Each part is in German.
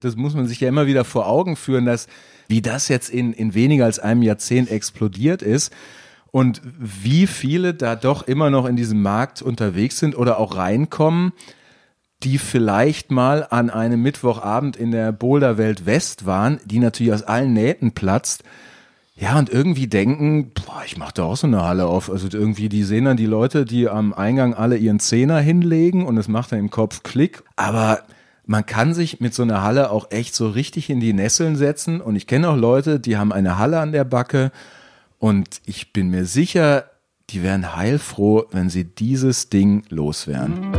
Das muss man sich ja immer wieder vor Augen führen, dass wie das jetzt in weniger als einem Jahrzehnt explodiert ist und wie viele da doch immer noch in diesem Markt unterwegs sind oder auch reinkommen, die vielleicht mal an einem Mittwochabend in der Boulderwelt West waren, die natürlich aus allen Nähten platzt. Ja, und irgendwie denken, ich mache da auch so eine Halle auf. Also irgendwie, die sehen dann die Leute, die am Eingang alle ihren Zehner hinlegen und es macht dann im Kopf Klick. Aber man kann sich mit so einer Halle auch echt so richtig in die Nesseln setzen. Und ich kenne auch Leute, die haben eine Halle an der Backe. Und ich bin mir sicher, die wären heilfroh, wenn sie dieses Ding loswerden.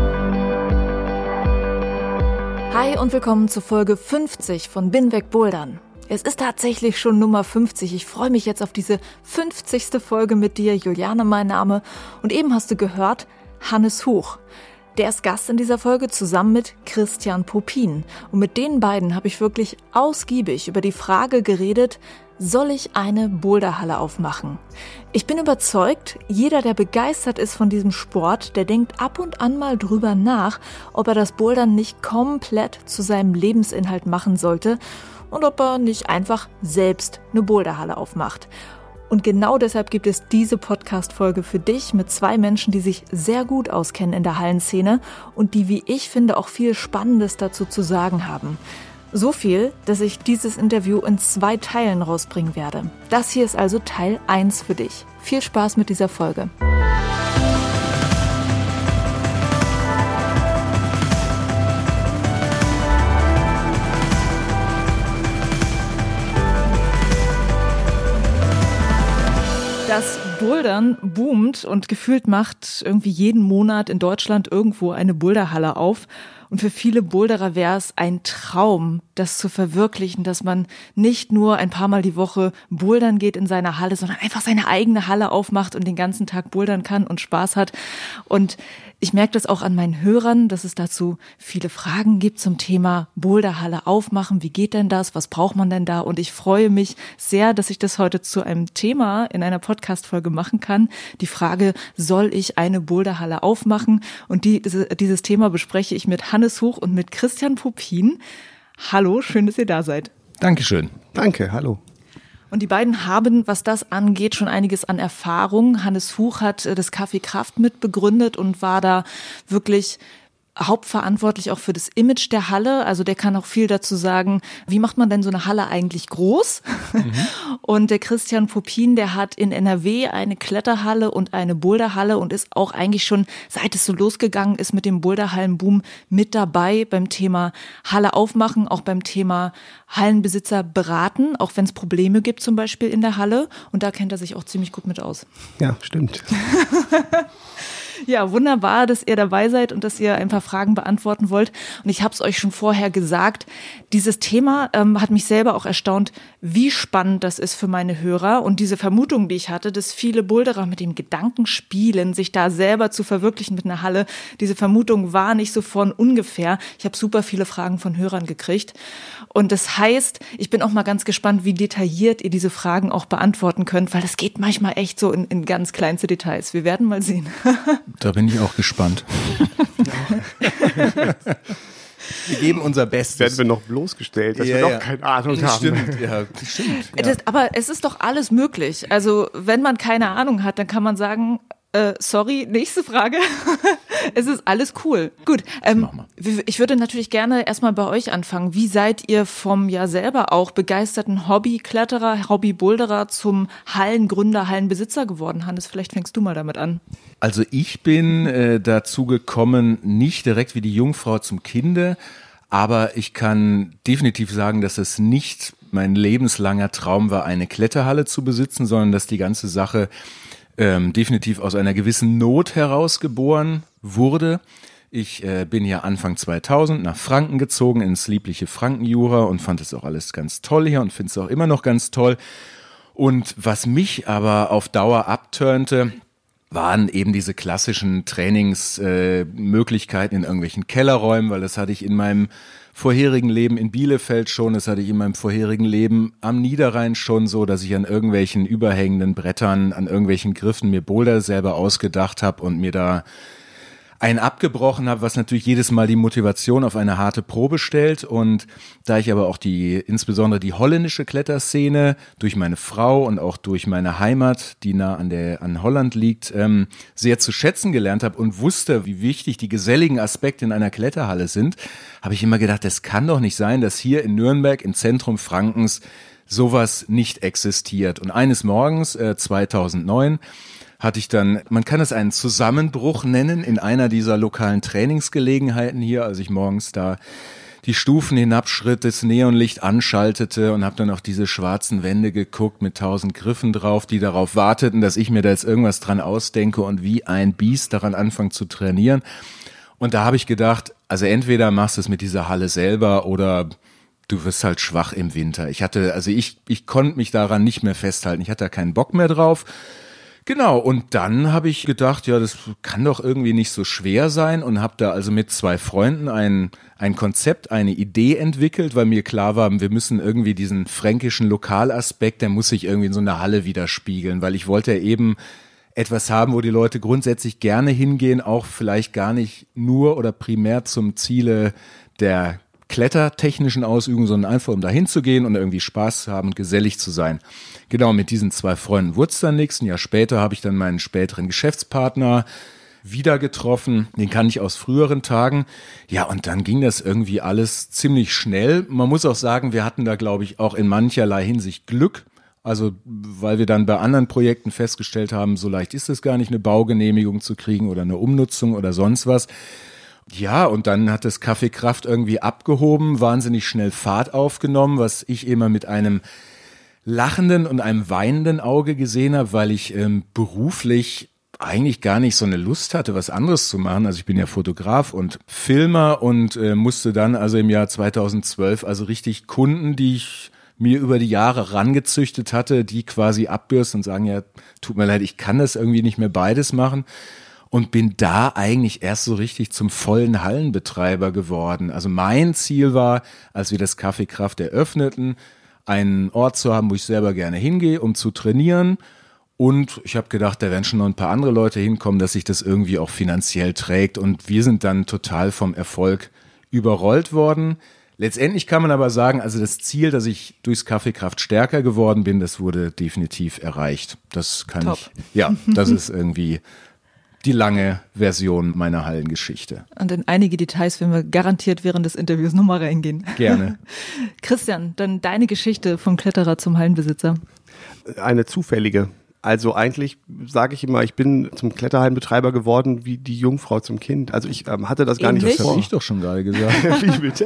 Hi und willkommen zur Folge 50 von Bin weg Bouldern. Es ist tatsächlich schon Nummer 50. Ich freue mich jetzt auf diese 50. Folge mit dir. Juliane mein Name. Und eben hast du gehört, Hannes Huch. Der ist Gast in dieser Folge zusammen mit Christian Popin. Und mit den beiden habe ich wirklich ausgiebig über die Frage geredet, soll ich eine Boulderhalle aufmachen? Ich bin überzeugt, jeder, der begeistert ist von diesem Sport, der denkt ab und an mal drüber nach, ob er das Bouldern nicht komplett zu seinem Lebensinhalt machen sollte und ob er nicht einfach selbst eine Boulderhalle aufmacht. Und genau deshalb gibt es diese Podcast-Folge für dich mit zwei Menschen, die sich sehr gut auskennen in der Hallenszene und die, wie ich finde, auch viel Spannendes dazu zu sagen haben. So viel, dass ich dieses Interview in 2 Teilen rausbringen werde. Das hier ist also Teil 1 für dich. Viel Spaß mit dieser Folge. Das Bouldern boomt und gefühlt macht irgendwie jeden Monat in Deutschland irgendwo eine Boulderhalle auf. Und für viele Boulderer wäre es ein Traum, das zu verwirklichen, dass man nicht nur ein paar Mal die Woche bouldern geht in seiner Halle, sondern einfach seine eigene Halle aufmacht und den ganzen Tag bouldern kann und Spaß hat. Und ich merke das auch an meinen Hörern, dass es dazu viele Fragen gibt zum Thema Boulderhalle aufmachen. Wie geht denn das? Was braucht man denn da? Und ich freue mich sehr, dass ich das heute zu einem Thema in einer Podcast-Folge machen kann. Die Frage, soll ich eine Boulderhalle aufmachen? Und dieses Thema bespreche ich mit Hannes Huch und mit Christian Popin. Hallo, schön, dass ihr da seid. Dankeschön. Danke, hallo. Und die beiden haben, was das angeht, schon einiges an Erfahrung. Hannes Huch hat das Café Kraft mitbegründet und war da wirklich hauptverantwortlich auch für das Image der Halle. Also der kann auch viel dazu sagen, wie macht man denn so eine Halle eigentlich groß? Und der Christian Popin, der hat in NRW eine Kletterhalle und eine Boulderhalle und ist auch eigentlich schon, seit es so losgegangen ist mit dem Boulderhallenboom, mit dabei beim Thema Halle aufmachen, auch beim Thema Hallenbesitzer beraten, auch wenn es Probleme gibt zum Beispiel in der Halle. Und da kennt er sich auch ziemlich gut mit aus. Ja, stimmt. Ja, wunderbar, dass ihr dabei seid und dass ihr ein paar Fragen beantworten wollt. Und ich habe es euch schon vorher gesagt, dieses Thema hat mich selber auch erstaunt, wie spannend das ist für meine Hörer. Und diese Vermutung, die ich hatte, dass viele Boulderer mit dem Gedanken spielen, sich da selber zu verwirklichen mit einer Halle, diese Vermutung war nicht so von ungefähr. Ich habe super viele Fragen von Hörern gekriegt. Und das heißt, ich bin auch mal ganz gespannt, wie detailliert ihr diese Fragen auch beantworten könnt, weil das geht manchmal echt so in ganz kleinste Details. Wir werden mal sehen. Da bin ich auch gespannt. Wir geben unser Bestes. Werden wir noch bloßgestellt, dass wir doch keine Ahnung haben. Stimmt, ja, stimmt. Ja. Aber es ist doch alles möglich. Also wenn man keine Ahnung hat, dann kann man sagen, sorry, nächste Frage. Es ist alles cool. Gut, ich würde natürlich gerne erstmal bei euch anfangen. Wie seid ihr vom ja selber auch begeisterten Hobbykletterer, Hobbyboulderer zum Hallengründer, Hallenbesitzer geworden? Hannes, vielleicht fängst du mal damit an. Also ich bin dazu gekommen, nicht direkt wie die Jungfrau zum Kinde, aber ich kann definitiv sagen, dass es nicht mein lebenslanger Traum war, eine Kletterhalle zu besitzen, sondern dass die ganze Sache definitiv aus einer gewissen Not heraus geboren wurde. Ich bin ja Anfang 2000 nach Franken gezogen, ins liebliche Frankenjura und fand es auch alles ganz toll hier und finde es auch immer noch ganz toll. Und was mich aber auf Dauer abturnte, waren eben diese klassischen Trainingsmöglichkeiten in irgendwelchen Kellerräumen, weil das hatte ich in meinem vorherigen Leben in Bielefeld schon, das hatte ich in meinem vorherigen Leben am Niederrhein schon so, dass ich an irgendwelchen überhängenden Brettern, an irgendwelchen Griffen mir Boulder selber ausgedacht habe und mir da einen abgebrochen habe, was natürlich jedes Mal die Motivation auf eine harte Probe stellt. Und da ich aber auch insbesondere die holländische Kletterszene durch meine Frau und auch durch meine Heimat, die nah an Holland liegt, sehr zu schätzen gelernt habe und wusste, wie wichtig die geselligen Aspekte in einer Kletterhalle sind, habe ich immer gedacht, es kann doch nicht sein, dass hier in Nürnberg im Zentrum Frankens sowas nicht existiert. Und eines Morgens, 2009, hatte ich dann, man kann es einen Zusammenbruch nennen, in einer dieser lokalen Trainingsgelegenheiten hier, als ich morgens da die Stufen hinabschritt, das Neonlicht anschaltete und habe dann auf diese schwarzen Wände geguckt mit 1000 Griffen drauf, die darauf warteten, dass ich mir da jetzt irgendwas dran ausdenke und wie ein Biest daran anfange zu trainieren. Und da habe ich gedacht, also entweder machst du es mit dieser Halle selber oder du wirst halt schwach im Winter. Ich konnte mich daran nicht mehr festhalten. Ich hatte da keinen Bock mehr drauf. Genau, und dann habe ich gedacht, ja, das kann doch irgendwie nicht so schwer sein und habe da also mit 2 Freunden ein Konzept, eine Idee entwickelt, weil mir klar war, wir müssen irgendwie diesen fränkischen Lokalaspekt, der muss sich irgendwie in so einer Halle widerspiegeln, weil ich wollte ja eben etwas haben, wo die Leute grundsätzlich gerne hingehen, auch vielleicht gar nicht nur oder primär zum Ziele der klettertechnischen Ausübung, sondern einfach um da hinzugehen und irgendwie Spaß zu haben und gesellig zu sein. Genau, mit diesen 2 Freunden wurde es dann nichts. Ein Jahr später habe ich dann meinen späteren Geschäftspartner wieder getroffen. Den kannte ich aus früheren Tagen. Ja, und dann ging das irgendwie alles ziemlich schnell. Man muss auch sagen, wir hatten da, glaube ich, auch in mancherlei Hinsicht Glück. Also, weil wir dann bei anderen Projekten festgestellt haben, so leicht ist es gar nicht, eine Baugenehmigung zu kriegen oder eine Umnutzung oder sonst was. Ja, und dann hat das Café Kraft irgendwie abgehoben, wahnsinnig schnell Fahrt aufgenommen, was ich immer mit einem lachenden und einem weinenden Auge gesehen habe, weil ich beruflich eigentlich gar nicht so eine Lust hatte, was anderes zu machen. Also ich bin ja Fotograf und Filmer und musste dann also im Jahr 2012 also richtig Kunden, die ich mir über die Jahre rangezüchtet hatte, die quasi abbürsten und sagen, ja, tut mir leid, ich kann das irgendwie nicht mehr beides machen. Und bin da eigentlich erst so richtig zum vollen Hallenbetreiber geworden. Also mein Ziel war, als wir das Café Kraft eröffneten, einen Ort zu haben, wo ich selber gerne hingehe, um zu trainieren. Und ich habe gedacht, da werden schon noch ein paar andere Leute hinkommen, dass sich das irgendwie auch finanziell trägt. Und wir sind dann total vom Erfolg überrollt worden. Letztendlich kann man aber sagen, also das Ziel, dass ich durchs Café Kraft stärker geworden bin, das wurde definitiv erreicht. Das kann Top. Das ist irgendwie die lange Version meiner Hallengeschichte. Und in einige Details werden wir garantiert während des Interviews nochmal reingehen. Gerne. Christian, dann deine Geschichte vom Kletterer zum Hallenbesitzer. Eine zufällige. Also eigentlich sage ich immer, ich bin zum Kletterhallenbetreiber geworden wie die Jungfrau zum Kind. Also ich hatte das gar nicht Das vor. habe ich doch schon gerade gesagt. Wie bitte?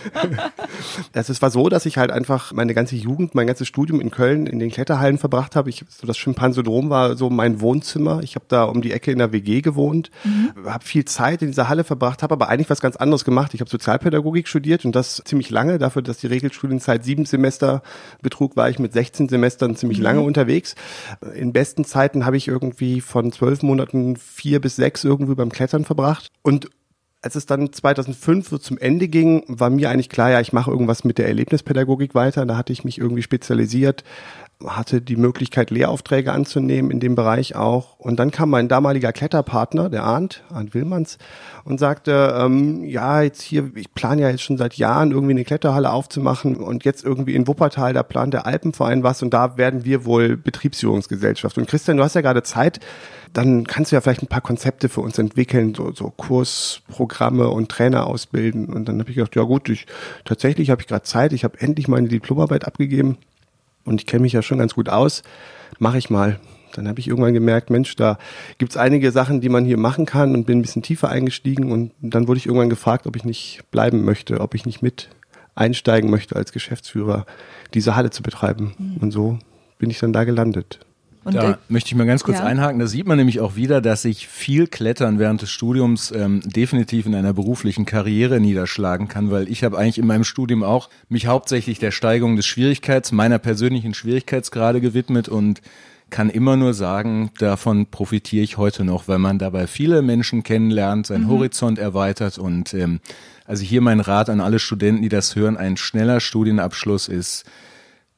Es war so, dass ich halt einfach meine ganze Jugend, mein ganzes Studium in Köln in den Kletterhallen verbracht habe. So das Schimpansodrom war so mein Wohnzimmer. Ich habe da um die Ecke in der WG gewohnt, habe viel Zeit in dieser Halle verbracht, habe aber eigentlich was ganz anderes gemacht. Ich habe Sozialpädagogik studiert und das ziemlich lange. Dafür, dass die Regelstudienzeit 7 Semester betrug, war ich mit 16 Semestern ziemlich lange unterwegs. In besten Zeiten habe ich irgendwie von 12 Monaten 4 bis 6 irgendwie beim Klettern verbracht. Und als es dann 2005 so zum Ende ging, war mir eigentlich klar, ja, ich mache irgendwas mit der Erlebnispädagogik weiter. Da hatte ich mich irgendwie spezialisiert, hatte die Möglichkeit, Lehraufträge anzunehmen in dem Bereich auch. Und dann kam mein damaliger Kletterpartner, der Arndt Willmanns, und sagte, ja, jetzt hier, ich plane ja jetzt schon seit Jahren irgendwie eine Kletterhalle aufzumachen und jetzt irgendwie in Wuppertal, da plant der Alpenverein was und da werden wir wohl Betriebsführungsgesellschaft. Und Christian, du hast ja gerade Zeit, dann kannst du ja vielleicht ein paar Konzepte für uns entwickeln, so Kursprogramme und Trainer ausbilden. Und dann habe ich gedacht, ja gut, tatsächlich habe ich gerade Zeit, ich habe endlich meine Diplomarbeit abgegeben und ich kenne mich ja schon ganz gut aus, mache ich mal. Dann habe ich irgendwann gemerkt, Mensch, da gibt's einige Sachen, die man hier machen kann und bin ein bisschen tiefer eingestiegen und dann wurde ich irgendwann gefragt, ob ich nicht bleiben möchte, ob ich nicht mit einsteigen möchte als Geschäftsführer, diese Halle zu betreiben. Und so bin ich dann da gelandet. Und Da möchte ich mal ganz kurz ja. einhaken. Da sieht man nämlich auch wieder, dass sich viel Klettern während des Studiums definitiv in einer beruflichen Karriere niederschlagen kann, weil ich habe eigentlich in meinem Studium auch mich hauptsächlich der Steigerung des meiner persönlichen Schwierigkeitsgrade gewidmet und kann immer nur sagen, davon profitiere ich heute noch, weil man dabei viele Menschen kennenlernt, seinen Horizont erweitert und also hier mein Rat an alle Studenten, die das hören, ein schneller Studienabschluss ist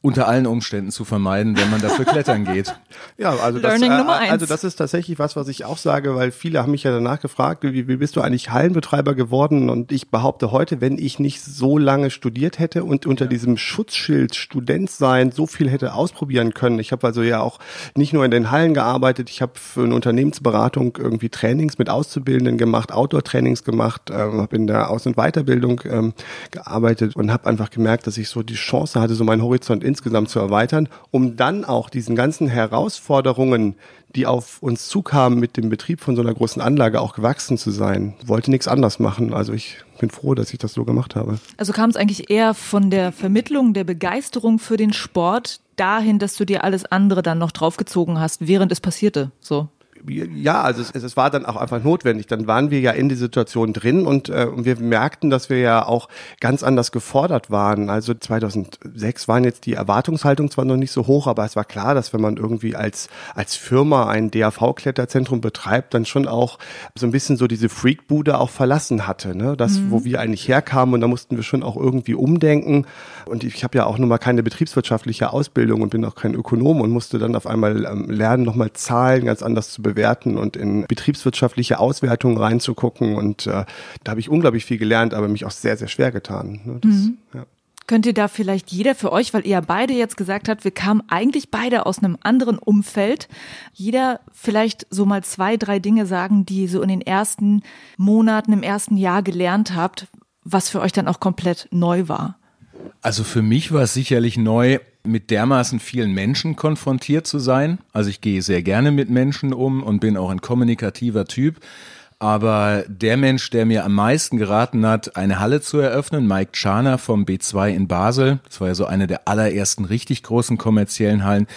unter allen Umständen zu vermeiden, wenn man dafür klettern geht. Ja, also das ist tatsächlich was ich auch sage, weil viele haben mich ja danach gefragt, wie bist du eigentlich Hallenbetreiber geworden? Und ich behaupte heute, wenn ich nicht so lange studiert hätte und unter diesem Schutzschild Student sein so viel hätte ausprobieren können. Ich habe also ja auch nicht nur in den Hallen gearbeitet, ich habe für eine Unternehmensberatung irgendwie Trainings mit Auszubildenden gemacht, Outdoor-Trainings gemacht, habe in der Aus- und Weiterbildung gearbeitet und habe einfach gemerkt, dass ich so die Chance hatte, so meinen Horizont insgesamt zu erweitern, um dann auch diesen ganzen Herausforderungen, die auf uns zukamen, mit dem Betrieb von so einer großen Anlage auch gewachsen zu sein. Wollte nichts anders machen. Also ich bin froh, dass ich das so gemacht habe. Also kam es eigentlich eher von der Vermittlung, der Begeisterung für den Sport dahin, dass du dir alles andere dann noch draufgezogen hast, während es passierte, so? Ja, also es war dann auch einfach notwendig. Dann waren wir ja in die Situation drin und wir merkten, dass wir ja auch ganz anders gefordert waren. Also 2006 waren jetzt die Erwartungshaltung zwar noch nicht so hoch, aber es war klar, dass wenn man irgendwie als Firma ein DAV-Kletterzentrum betreibt, dann schon auch so ein bisschen so diese Freakbude auch verlassen hatte, ne? Das, wo wir eigentlich herkamen, und da mussten wir schon auch irgendwie umdenken. Und ich habe ja auch nun mal keine betriebswirtschaftliche Ausbildung und bin auch kein Ökonom und musste dann auf einmal lernen, nochmal Zahlen ganz anders zu bewerten und in betriebswirtschaftliche Auswertungen reinzugucken. Und da habe ich unglaublich viel gelernt, aber mich auch sehr, sehr schwer getan. Ne? Ja. Könnt ihr da vielleicht jeder für euch, weil ihr beide jetzt gesagt habt, wir kamen eigentlich beide aus einem anderen Umfeld, jeder vielleicht so mal 2, 3 Dinge sagen, die so in den ersten Monaten, im ersten Jahr gelernt habt, was für euch dann auch komplett neu war? Also für mich war es sicherlich neu, mit dermaßen vielen Menschen konfrontiert zu sein. Also ich gehe sehr gerne mit Menschen um und bin auch ein kommunikativer Typ. Aber der Mensch, der mir am meisten geraten hat, eine Halle zu eröffnen, Mike Czarner vom B2 in Basel, das war ja so eine der allerersten richtig großen kommerziellen Hallen,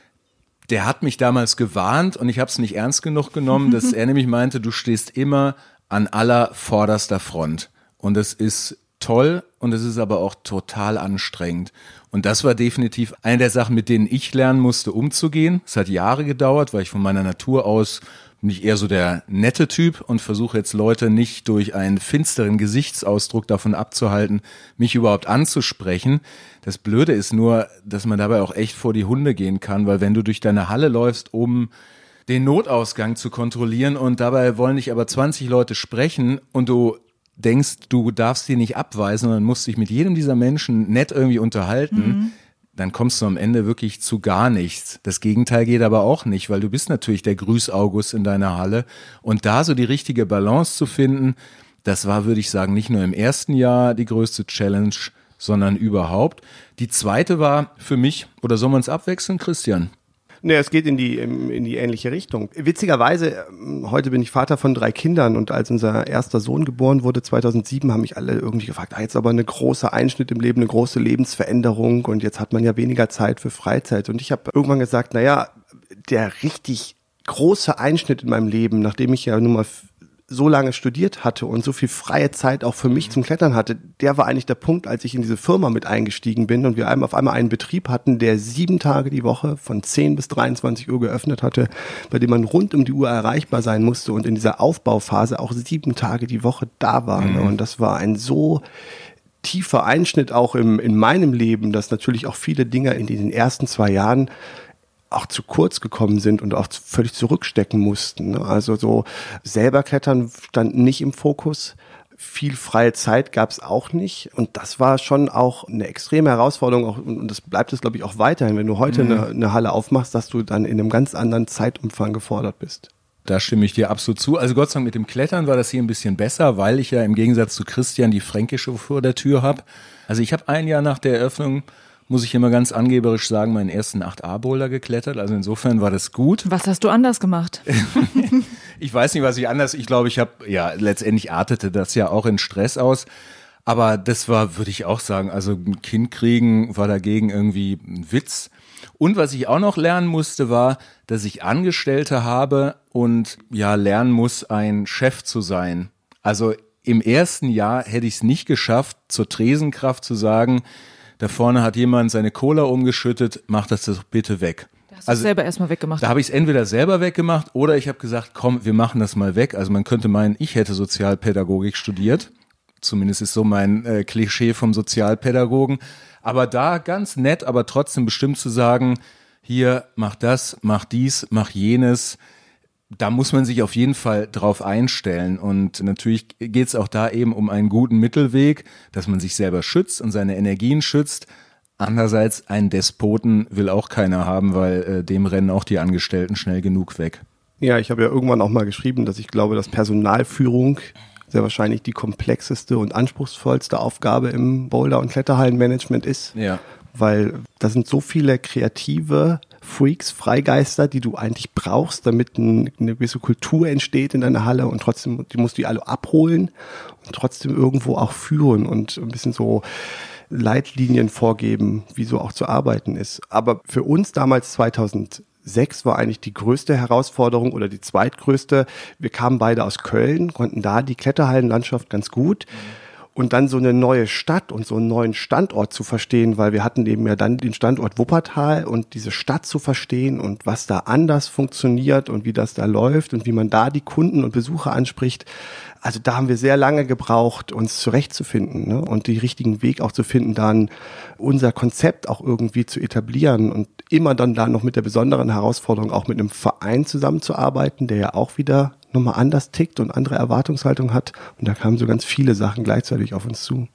der hat mich damals gewarnt und ich habe es nicht ernst genug genommen, dass er nämlich meinte, du stehst immer an aller vorderster Front. Und das ist toll und es ist aber auch total anstrengend. Und das war definitiv eine der Sachen, mit denen ich lernen musste, umzugehen. Es hat Jahre gedauert, weil ich von meiner Natur aus bin ich eher so der nette Typ und versuche jetzt Leute nicht durch einen finsteren Gesichtsausdruck davon abzuhalten, mich überhaupt anzusprechen. Das Blöde ist nur, dass man dabei auch echt vor die Hunde gehen kann, weil wenn du durch deine Halle läufst, um den Notausgang zu kontrollieren und dabei wollen dich aber 20 Leute sprechen und du denkst, du darfst sie nicht abweisen, sondern musst dich mit jedem dieser Menschen nett irgendwie unterhalten, dann kommst du am Ende wirklich zu gar nichts. Das Gegenteil geht aber auch nicht, weil du bist natürlich der Grüß-August in deiner Halle. Und da so die richtige Balance zu finden, das war, würde ich sagen, nicht nur im ersten Jahr die größte Challenge, sondern überhaupt. Die zweite war für mich, oder soll man es abwechseln, Christian? Nee, es geht in die ähnliche Richtung. Witzigerweise, heute bin ich Vater von 3 Kindern und als unser erster Sohn geboren wurde, 2007, haben mich alle irgendwie gefragt, jetzt aber eine große Einschnitt im Leben, eine große Lebensveränderung und jetzt hat man ja weniger Zeit für Freizeit. Und ich habe irgendwann gesagt, naja, der richtig große Einschnitt in meinem Leben, nachdem ich ja nun mal so lange studiert hatte und so viel freie Zeit auch für mich zum Klettern hatte, der war eigentlich der Punkt, als ich in diese Firma mit eingestiegen bin und wir auf einmal einen Betrieb hatten, der 7 Tage die Woche von 10 bis 23 Uhr geöffnet hatte, bei dem man rund um die Uhr erreichbar sein musste und in dieser Aufbauphase auch 7 Tage die Woche da war. Und das war ein so tiefer Einschnitt auch in meinem Leben, dass natürlich auch viele Dinge in den ersten 2 Jahren auch zu kurz gekommen sind und auch völlig zurückstecken mussten. Also so selber klettern stand nicht im Fokus. Viel freie Zeit gab es auch nicht. Und das war schon auch eine extreme Herausforderung. Auch, und das bleibt es, glaube ich, auch weiterhin. Wenn du heute eine Halle aufmachst, dass du dann in einem ganz anderen Zeitumfang gefordert bist. Da stimme ich dir absolut zu. Also Gott sei Dank mit dem Klettern war das hier ein bisschen besser, weil ich ja im Gegensatz zu Christian die Fränkische vor der Tür habe. Also ich habe ein Jahr nach der Eröffnung, muss ich immer ganz angeberisch sagen, meinen ersten 8A-Boulder geklettert. Also insofern war das gut. Was hast du anders gemacht? Ich weiß nicht, was ich anders, ich glaube, letztendlich artete das ja auch in Stress aus. Aber das war, würde ich auch sagen, also ein Kind kriegen war dagegen irgendwie ein Witz. Und was ich auch noch lernen musste, war, dass ich Angestellte habe und ja lernen muss, ein Chef zu sein. Also im ersten Jahr hätte ich es nicht geschafft, zur Tresenkraft zu sagen, da vorne hat jemand seine Cola umgeschüttet, mach das doch bitte weg. Hast du es selber erstmal weggemacht? Da habe ich es entweder selber weggemacht oder ich habe gesagt, komm, wir machen das mal weg. Also man könnte meinen, ich hätte Sozialpädagogik studiert. Zumindest ist so mein Klischee vom Sozialpädagogen. Aber da ganz nett, aber trotzdem bestimmt zu sagen, hier, mach das, mach dies, mach jenes, da muss man sich auf jeden Fall drauf einstellen. Und natürlich geht es auch da eben um einen guten Mittelweg, dass man sich selber schützt und seine Energien schützt. Andererseits, einen Despoten will auch keiner haben, weil dem rennen auch die Angestellten schnell genug weg. Ja, ich habe ja irgendwann auch mal geschrieben, dass ich glaube, dass Personalführung sehr wahrscheinlich die komplexeste und anspruchsvollste Aufgabe im Boulder- und Kletterhallenmanagement ist. Ja. Weil da sind so viele kreative Freaks, Freigeister, die du eigentlich brauchst, damit eine gewisse Kultur entsteht in deiner Halle und trotzdem, die musst du alle abholen und trotzdem irgendwo auch führen und ein bisschen so Leitlinien vorgeben, wie so auch zu arbeiten ist. Aber für uns damals 2006 war eigentlich die größte Herausforderung oder die zweitgrößte. Wir kamen beide aus Köln, konnten da die Kletterhallenlandschaft ganz gut. Und dann so eine neue Stadt und so einen neuen Standort zu verstehen, weil wir hatten eben ja dann den Standort Wuppertal und diese Stadt zu verstehen und was da anders funktioniert und wie das da läuft und wie man da die Kunden und Besucher anspricht. Also da haben wir sehr lange gebraucht, uns zurechtzufinden, ne? Und den richtigen Weg auch zu finden, dann unser Konzept auch irgendwie zu etablieren und immer dann da noch mit der besonderen Herausforderung, auch mit einem Verein zusammenzuarbeiten, der ja auch wieder nochmal anders tickt und andere Erwartungshaltung hat. Und da kamen so ganz viele Sachen gleichzeitig auf uns zu.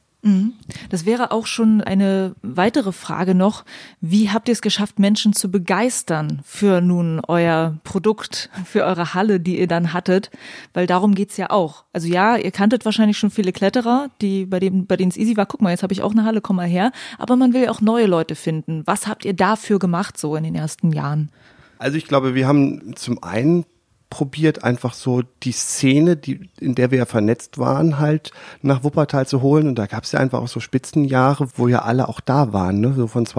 Das wäre auch schon eine weitere Frage noch. Wie habt ihr es geschafft, Menschen zu begeistern für nun euer Produkt, für eure Halle, die ihr dann hattet? Weil darum geht's ja auch. Also ja, ihr kanntet wahrscheinlich schon viele Kletterer, bei denen es easy war. Guck mal, jetzt habe ich auch eine Halle, komm mal her. Aber man will ja auch neue Leute finden. Was habt ihr dafür gemacht so in den ersten Jahren? Also ich glaube, wir haben zum einen probiert, einfach so die Szene, in der wir ja vernetzt waren, halt nach Wuppertal zu holen. Und da gab es ja einfach auch so Spitzenjahre, wo ja alle auch da waren, ne? So von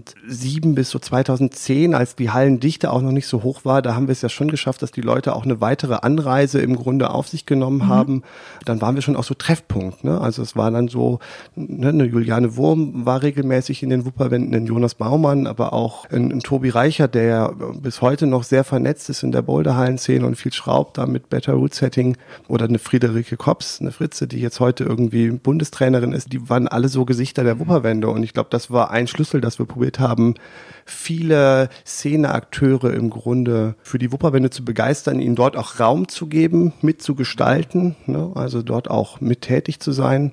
2007 bis so 2010, als die Hallendichte auch noch nicht so hoch war, da haben wir es ja schon geschafft, dass die Leute auch eine weitere Anreise im Grunde auf sich genommen haben. Dann waren wir schon auch so Treffpunkt, ne? Also es war dann so, ne, eine Juliane Wurm war regelmäßig in den Wupperwänden, ein Jonas Baumann, aber auch ein Tobi Reichert, der ja bis heute noch sehr vernetzt ist in der Boulderhallen-Szene und viel schraubt da mit Better Root Setting, oder eine Friederike Kops, eine Fritze, die jetzt heute irgendwie Bundestrainerin ist, die waren alle so Gesichter der Wupperwände und ich glaube, das war ein Schlüssel, dass wir probiert haben, viele Szeneakteure im Grunde für die Wupperwände zu begeistern, ihnen dort auch Raum zu geben, mitzugestalten, ne? Also dort auch mit tätig zu sein.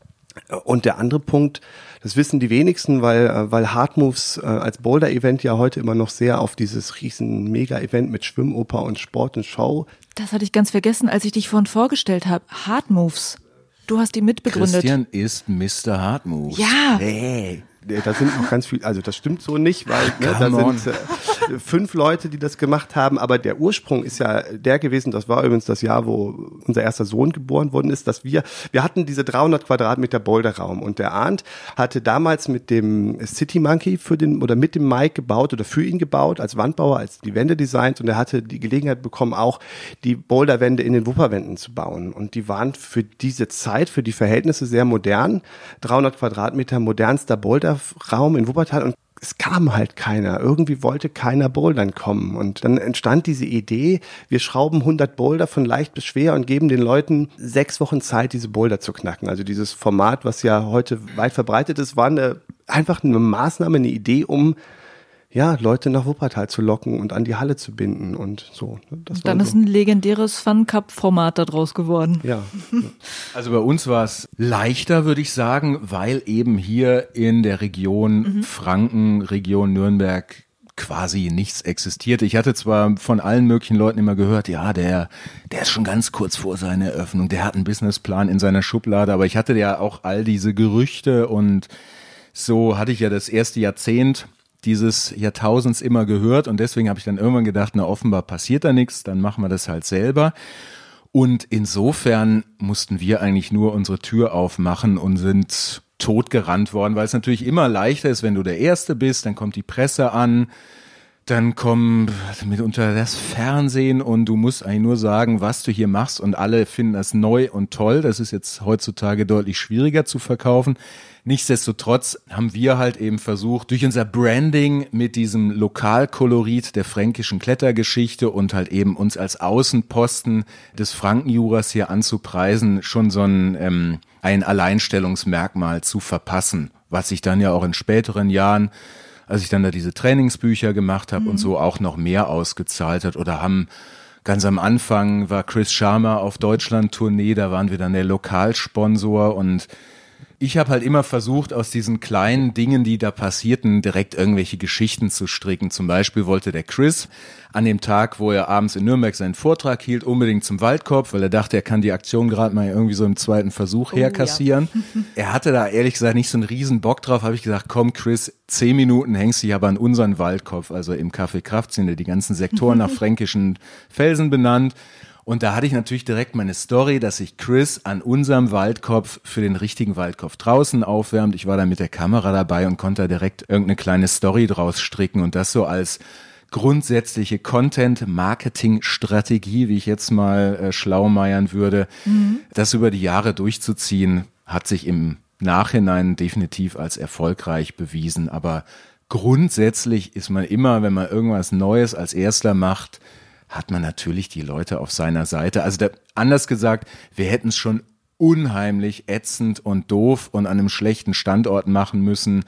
Und der andere Punkt, das wissen die wenigsten, weil Hard Moves als Boulder-Event ja heute immer noch sehr auf dieses riesen Mega-Event mit Schwimmoper und Sport und Show. Das hatte ich ganz vergessen, als ich dich vorhin vorgestellt habe. Hard Moves. Du hast die mitbegründet. Christian ist Mr. Hard Moves. Ja. Hey. Da sind noch ganz viele, also das stimmt so nicht, weil da sind 5 Leute, die das gemacht haben, aber der Ursprung ist ja der gewesen, das war übrigens das Jahr, wo unser erster Sohn geboren worden ist, dass wir hatten diese 300 Quadratmeter Boulderraum und der Arndt hatte damals mit dem City Monkey mit dem Mike gebaut oder für ihn gebaut, als Wandbauer, als die Wände designt und er hatte die Gelegenheit bekommen, auch die Boulderwände in den Wupperwänden zu bauen und die waren für diese Zeit, für die Verhältnisse sehr modern, 300 Quadratmeter modernster Boulderraum in Wuppertal und es kam halt keiner. Irgendwie wollte keiner bouldern kommen. Und dann entstand diese Idee, wir schrauben 100 Boulder von leicht bis schwer und geben den Leuten 6 Wochen Zeit, diese Boulder zu knacken. Also dieses Format, was ja heute weit verbreitet ist, war einfach eine Maßnahme, eine Idee, um Leute nach Wuppertal zu locken und an die Halle zu binden und so. Dann ist ein legendäres Fun-Cup-Format daraus geworden. Ja. Also bei uns war es leichter, würde ich sagen, weil eben hier in der Region Franken, Region Nürnberg quasi nichts existierte. Ich hatte zwar von allen möglichen Leuten immer gehört, ja, der ist schon ganz kurz vor seiner Eröffnung, der hat einen Businessplan in seiner Schublade, aber ich hatte ja auch all diese Gerüchte und so hatte ich ja das erste Jahrzehnt dieses Jahrtausends immer gehört und deswegen habe ich dann irgendwann gedacht, na offenbar passiert da nichts, dann machen wir das halt selber. Und insofern mussten wir eigentlich nur unsere Tür aufmachen und sind totgerannt worden, weil es natürlich immer leichter ist, wenn du der Erste bist, dann kommt die Presse an, dann kommt mitunter das Fernsehen und du musst eigentlich nur sagen, was du hier machst und alle finden das neu und toll. Das ist jetzt heutzutage deutlich schwieriger zu verkaufen. Nichtsdestotrotz haben wir halt eben versucht, durch unser Branding mit diesem Lokalkolorit der fränkischen Klettergeschichte und halt eben uns als Außenposten des Frankenjuras hier anzupreisen, schon so ein Alleinstellungsmerkmal zu verpassen. was ich dann ja auch in späteren Jahren, als ich dann da diese Trainingsbücher gemacht habe und so, auch noch mehr ausgezahlt hat. Oder haben ganz am Anfang war Chris Sharma auf Deutschland-Tournee, da waren wir dann der Lokalsponsor und ich habe halt immer versucht, aus diesen kleinen Dingen, die da passierten, direkt irgendwelche Geschichten zu stricken. Zum Beispiel wollte der Chris an dem Tag, wo er abends in Nürnberg seinen Vortrag hielt, unbedingt zum Waldkorb, weil er dachte, er kann die Aktion gerade mal irgendwie so im zweiten Versuch herkassieren. Ja. Er hatte da ehrlich gesagt nicht so einen riesen Bock drauf, habe ich gesagt, komm Chris, 10 Minuten hängst dich aber an unseren Waldkopf, also im Café Kraft sind ja die ganzen Sektoren nach fränkischen Felsen benannt. Und da hatte ich natürlich direkt meine Story, dass sich Chris an unserem Waldkopf für den richtigen Waldkopf draußen aufwärmt. Ich war da mit der Kamera dabei und konnte da direkt irgendeine kleine Story draus stricken und das so als grundsätzliche Content-Marketing-Strategie, wie ich jetzt mal schlaumeiern würde, das über die Jahre durchzuziehen, hat sich im Nachhinein definitiv als erfolgreich bewiesen. Aber grundsätzlich ist man immer, wenn man irgendwas Neues als Erster macht, hat man natürlich die Leute auf seiner Seite. Also anders gesagt, wir hätten es schon unheimlich ätzend und doof und an einem schlechten Standort machen müssen,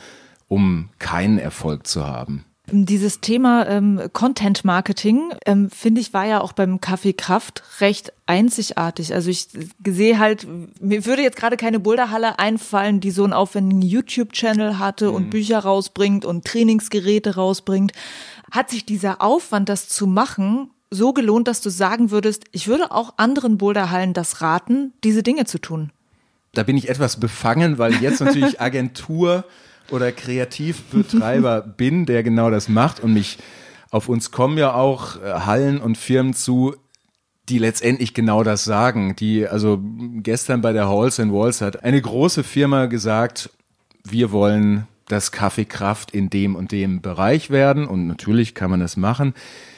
um keinen Erfolg zu haben. Dieses Thema Content Marketing, finde ich, war ja auch beim Café Kraft recht einzigartig. Also ich sehe halt, mir würde jetzt gerade keine Boulderhalle einfallen, die so einen aufwendigen YouTube-Channel hatte und Bücher rausbringt und Trainingsgeräte rausbringt. Hat sich dieser Aufwand, das zu machen, so gelohnt, dass du sagen würdest, ich würde auch anderen Boulderhallen das raten, diese Dinge zu tun? Da bin ich etwas befangen, weil ich jetzt natürlich Agentur oder Kreativbetreiber bin, der genau das macht und auf uns kommen ja auch Hallen und Firmen zu, die letztendlich genau das sagen. Also gestern bei der Halls & Walls hat eine große Firma gesagt, wir wollen das Café Kraft in dem und dem Bereich werden und natürlich kann man das machen.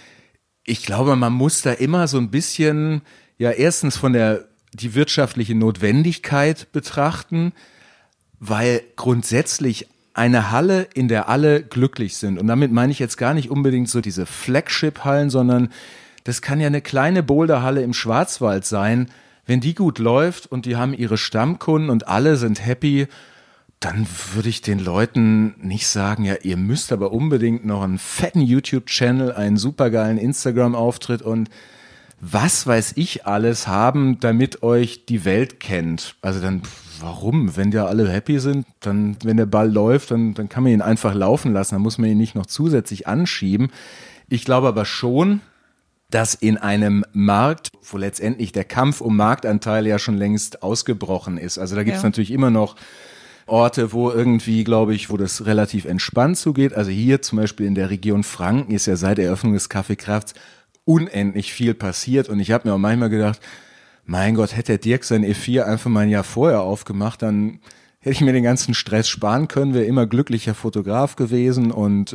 Ich glaube, man muss da immer so ein bisschen, ja, erstens die wirtschaftliche Notwendigkeit betrachten, weil grundsätzlich eine Halle, in der alle glücklich sind. Und damit meine ich jetzt gar nicht unbedingt so diese Flagship-Hallen, sondern das kann ja eine kleine Boulderhalle im Schwarzwald sein. Wenn die gut läuft und die haben ihre Stammkunden und alle sind happy, dann würde ich den Leuten nicht sagen, ja, ihr müsst aber unbedingt noch einen fetten YouTube-Channel, einen supergeilen Instagram-Auftritt und was weiß ich alles haben, damit euch die Welt kennt. Also dann, warum? Wenn ja alle happy sind, dann, wenn der Ball läuft, dann kann man ihn einfach laufen lassen, dann muss man ihn nicht noch zusätzlich anschieben. Ich glaube aber schon, dass in einem Markt, wo letztendlich der Kampf um Marktanteile ja schon längst ausgebrochen ist, also da gibt es natürlich immer noch Orte, wo irgendwie, glaube ich, wo das relativ entspannt zugeht. Also hier zum Beispiel in der Region Franken ist ja seit Eröffnung des Café Krafts unendlich viel passiert. Und ich habe mir auch manchmal gedacht, mein Gott, hätte der Dirk sein E4 einfach mal ein Jahr vorher aufgemacht, dann hätte ich mir den ganzen Stress sparen können, wäre immer glücklicher Fotograf gewesen und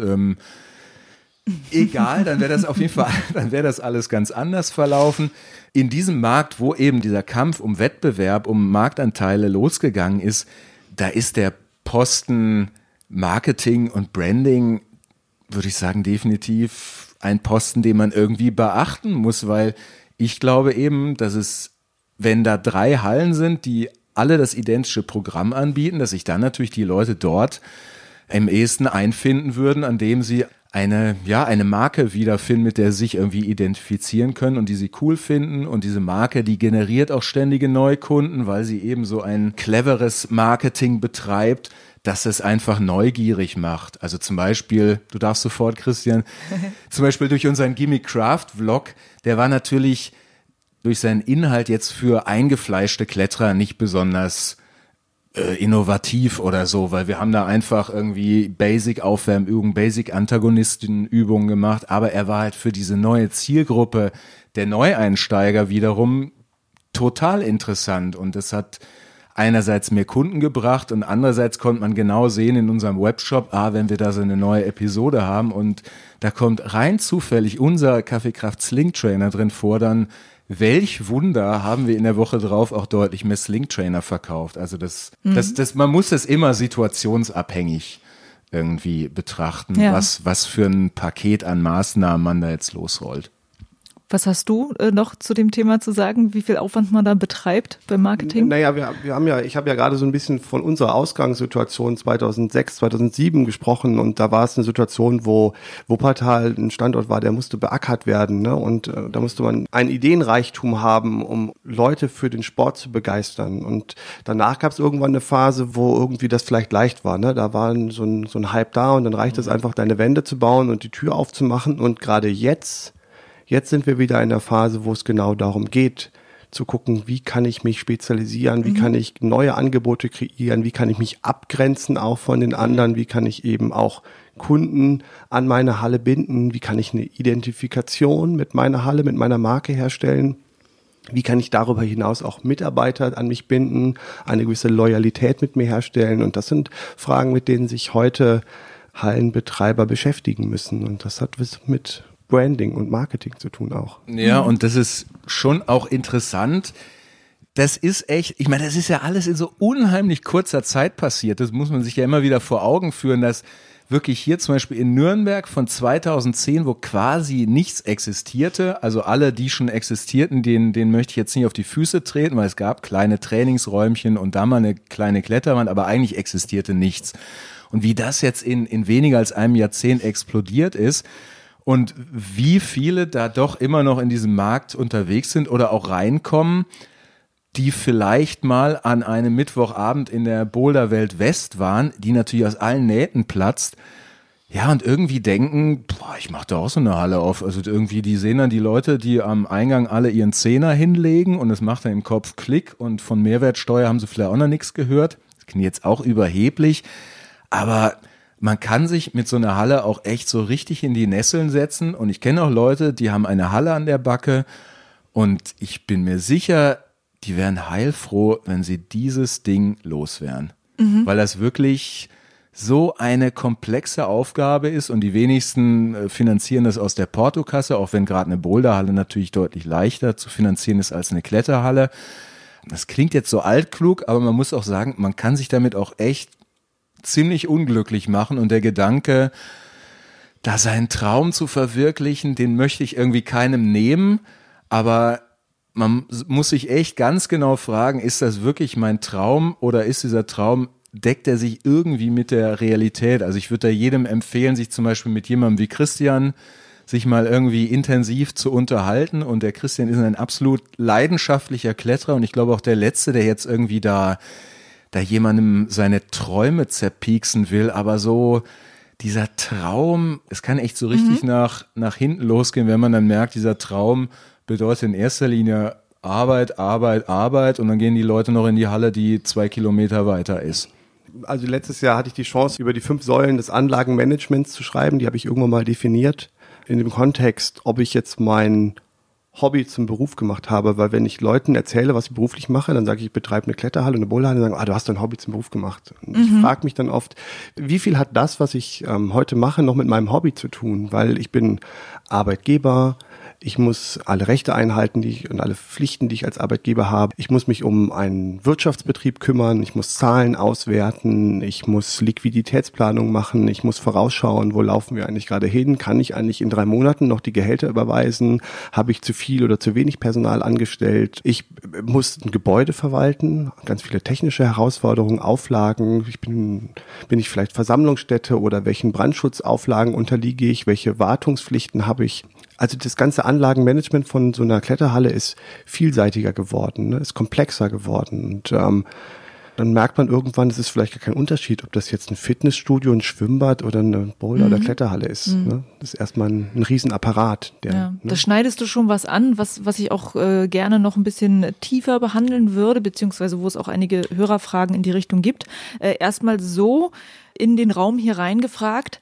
egal, dann wäre das auf jeden Fall, dann wäre das alles ganz anders verlaufen. In diesem Markt, wo eben dieser Kampf um Wettbewerb, um Marktanteile losgegangen ist, da ist der Posten Marketing und Branding, würde ich sagen, definitiv ein Posten, den man irgendwie beachten muss, weil ich glaube eben, dass es, wenn da 3 Hallen sind, die alle das identische Programm anbieten, dass sich dann natürlich die Leute dort am ehesten einfinden würden, an dem sie eine Marke wiederfinden, mit der sie sich irgendwie identifizieren können und die sie cool finden. Und diese Marke, die generiert auch ständige Neukunden, weil sie eben so ein cleveres Marketing betreibt, dass es einfach neugierig macht. Also zum Beispiel, du darfst sofort, Christian, zum Beispiel durch unseren Gimme Craft Vlog, der war natürlich durch seinen Inhalt jetzt für eingefleischte Kletterer nicht besonders innovativ oder so, weil wir haben da einfach irgendwie Basic-Aufwärmübungen, Basic-Antagonistenübungen gemacht, aber er war halt für diese neue Zielgruppe der Neueinsteiger wiederum total interessant und das hat einerseits mehr Kunden gebracht und andererseits konnte man genau sehen in unserem Webshop, wenn wir da so eine neue Episode haben und da kommt rein zufällig unser Café Kraft Sling Trainer drin vor, dann welch Wunder haben wir in der Woche drauf auch deutlich mehr Sling Trainer verkauft. Also man muss das immer situationsabhängig irgendwie betrachten, was für ein Paket an Maßnahmen man da jetzt losrollt. Was hast du noch zu dem Thema zu sagen, wie viel Aufwand man da betreibt beim Marketing? Naja, ich habe ja gerade so ein bisschen von unserer Ausgangssituation 2006, 2007 gesprochen und da war es eine Situation, wo Wuppertal ein Standort war, der musste beackert werden, ne? Und da musste man einen Ideenreichtum haben, um Leute für den Sport zu begeistern. Und danach gab es irgendwann eine Phase, wo irgendwie das vielleicht leicht war, ne? Da war so ein Hype da und dann reicht es einfach, deine Wände zu bauen und die Tür aufzumachen. Und gerade jetzt sind wir wieder in der Phase, wo es genau darum geht, zu gucken, wie kann ich mich spezialisieren, wie kann ich neue Angebote kreieren, wie kann ich mich abgrenzen auch von den anderen, wie kann ich eben auch Kunden an meine Halle binden, wie kann ich eine Identifikation mit meiner Halle, mit meiner Marke herstellen, wie kann ich darüber hinaus auch Mitarbeiter an mich binden, eine gewisse Loyalität mit mir herstellen. Und das sind Fragen, mit denen sich heute Hallenbetreiber beschäftigen müssen. Und das hat was mit Branding und Marketing zu tun auch. Ja, und das ist schon auch interessant. Das ist echt, ich meine, das ist ja alles in so unheimlich kurzer Zeit passiert. Das muss man sich ja immer wieder vor Augen führen, dass wirklich hier zum Beispiel in Nürnberg von 2010, wo quasi nichts existierte, also alle, die schon existierten, denen möchte ich jetzt nicht auf die Füße treten, weil es gab kleine Trainingsräumchen und da mal eine kleine Kletterwand, aber eigentlich existierte nichts. Und wie das jetzt in weniger als einem Jahrzehnt explodiert ist, und wie viele da doch immer noch in diesem Markt unterwegs sind oder auch reinkommen, die vielleicht mal an einem Mittwochabend in der Boulderwelt West waren, die natürlich aus allen Nähten platzt, ja, und irgendwie denken, boah, ich mache da auch so eine Halle auf. Also irgendwie, die sehen dann die Leute, die am Eingang alle ihren Zehner hinlegen und es macht dann im Kopf Klick und von Mehrwertsteuer haben sie vielleicht auch noch nichts gehört. Das klingt jetzt auch überheblich, aber man kann sich mit so einer Halle auch echt so richtig in die Nesseln setzen und ich kenne auch Leute, die haben eine Halle an der Backe und ich bin mir sicher, die wären heilfroh, wenn sie dieses Ding los wären, weil das wirklich so eine komplexe Aufgabe ist und die wenigsten finanzieren das aus der Portokasse, auch wenn gerade eine Boulderhalle natürlich deutlich leichter zu finanzieren ist als eine Kletterhalle. Das klingt jetzt so altklug, aber man muss auch sagen, man kann sich damit auch echt ziemlich unglücklich machen und der Gedanke, da seinen Traum zu verwirklichen, den möchte ich irgendwie keinem nehmen, aber man muss sich echt ganz genau fragen, ist das wirklich mein Traum oder ist dieser Traum, deckt er sich irgendwie mit der Realität? Also ich würde da jedem empfehlen, sich zum Beispiel mit jemandem wie Christian sich mal irgendwie intensiv zu unterhalten und der Christian ist ein absolut leidenschaftlicher Kletterer und ich glaube auch der Letzte, der jetzt irgendwie da jemandem seine Träume zerpieksen will, aber so dieser Traum, es kann echt so richtig nach hinten losgehen, wenn man dann merkt, dieser Traum bedeutet in erster Linie Arbeit, Arbeit, Arbeit und dann gehen die Leute noch in die Halle, die 2 Kilometer weiter ist. Also letztes Jahr hatte ich die Chance, über die 5 Säulen des Anlagenmanagements zu schreiben, die habe ich irgendwann mal definiert, in dem Kontext, ob ich jetzt mein Hobby zum Beruf gemacht habe, weil wenn ich Leuten erzähle, was ich beruflich mache, dann sage ich betreibe eine Kletterhalle, eine Boulderhalle, und sagen, du hast dein Hobby zum Beruf gemacht. Und ich frage mich dann oft, wie viel hat das, was ich heute mache, noch mit meinem Hobby zu tun? Weil ich bin Arbeitgeber, ich muss alle Rechte einhalten und alle Pflichten, die ich als Arbeitgeber habe. Ich muss mich um einen Wirtschaftsbetrieb kümmern, ich muss Zahlen auswerten, ich muss Liquiditätsplanung machen, ich muss vorausschauen, wo laufen wir eigentlich gerade hin? Kann ich eigentlich in 3 Monaten noch die Gehälter überweisen? Habe ich zu viel oder zu wenig Personal angestellt? Ich muss ein Gebäude verwalten, ganz viele technische Herausforderungen, Auflagen. Bin ich vielleicht Versammlungsstätte oder welchen Brandschutzauflagen unterliege ich? Welche Wartungspflichten habe ich? Also das ganze Anlagenmanagement von so einer Kletterhalle ist vielseitiger geworden, ne? Ist komplexer geworden und dann merkt man irgendwann, es ist vielleicht gar kein Unterschied, ob das jetzt ein Fitnessstudio, ein Schwimmbad oder eine Boulder- oder Kletterhalle ist. Ne? Das ist erstmal ein Riesenapparat. Da schneidest du schon was an, was ich auch gerne noch ein bisschen tiefer behandeln würde, beziehungsweise wo es auch einige Hörerfragen in die Richtung gibt. Erstmal so in den Raum hier reingefragt,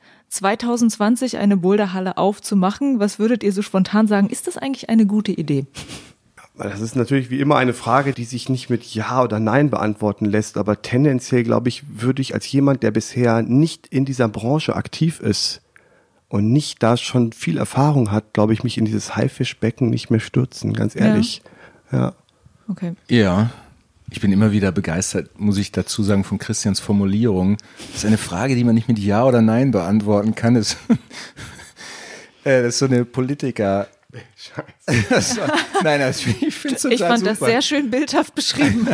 2020 eine Boulderhalle aufzumachen. Was würdet ihr so spontan sagen? Ist das eigentlich eine gute Idee? Das ist natürlich wie immer eine Frage, die sich nicht mit Ja oder Nein beantworten lässt. Aber tendenziell, glaube ich, würde ich als jemand, der bisher nicht in dieser Branche aktiv ist und nicht da schon viel Erfahrung hat, glaube ich, mich in dieses Haifischbecken nicht mehr stürzen, ganz ehrlich. Ja. Okay. Ja. Ich bin immer wieder begeistert, muss ich dazu sagen, von Christians Formulierung. Das ist eine Frage, die man nicht mit Ja oder Nein beantworten kann. Das ist so eine Politiker- Scheiße. Nein, ich finde es total Ich fand super. das sehr schön bildhaft beschrieben.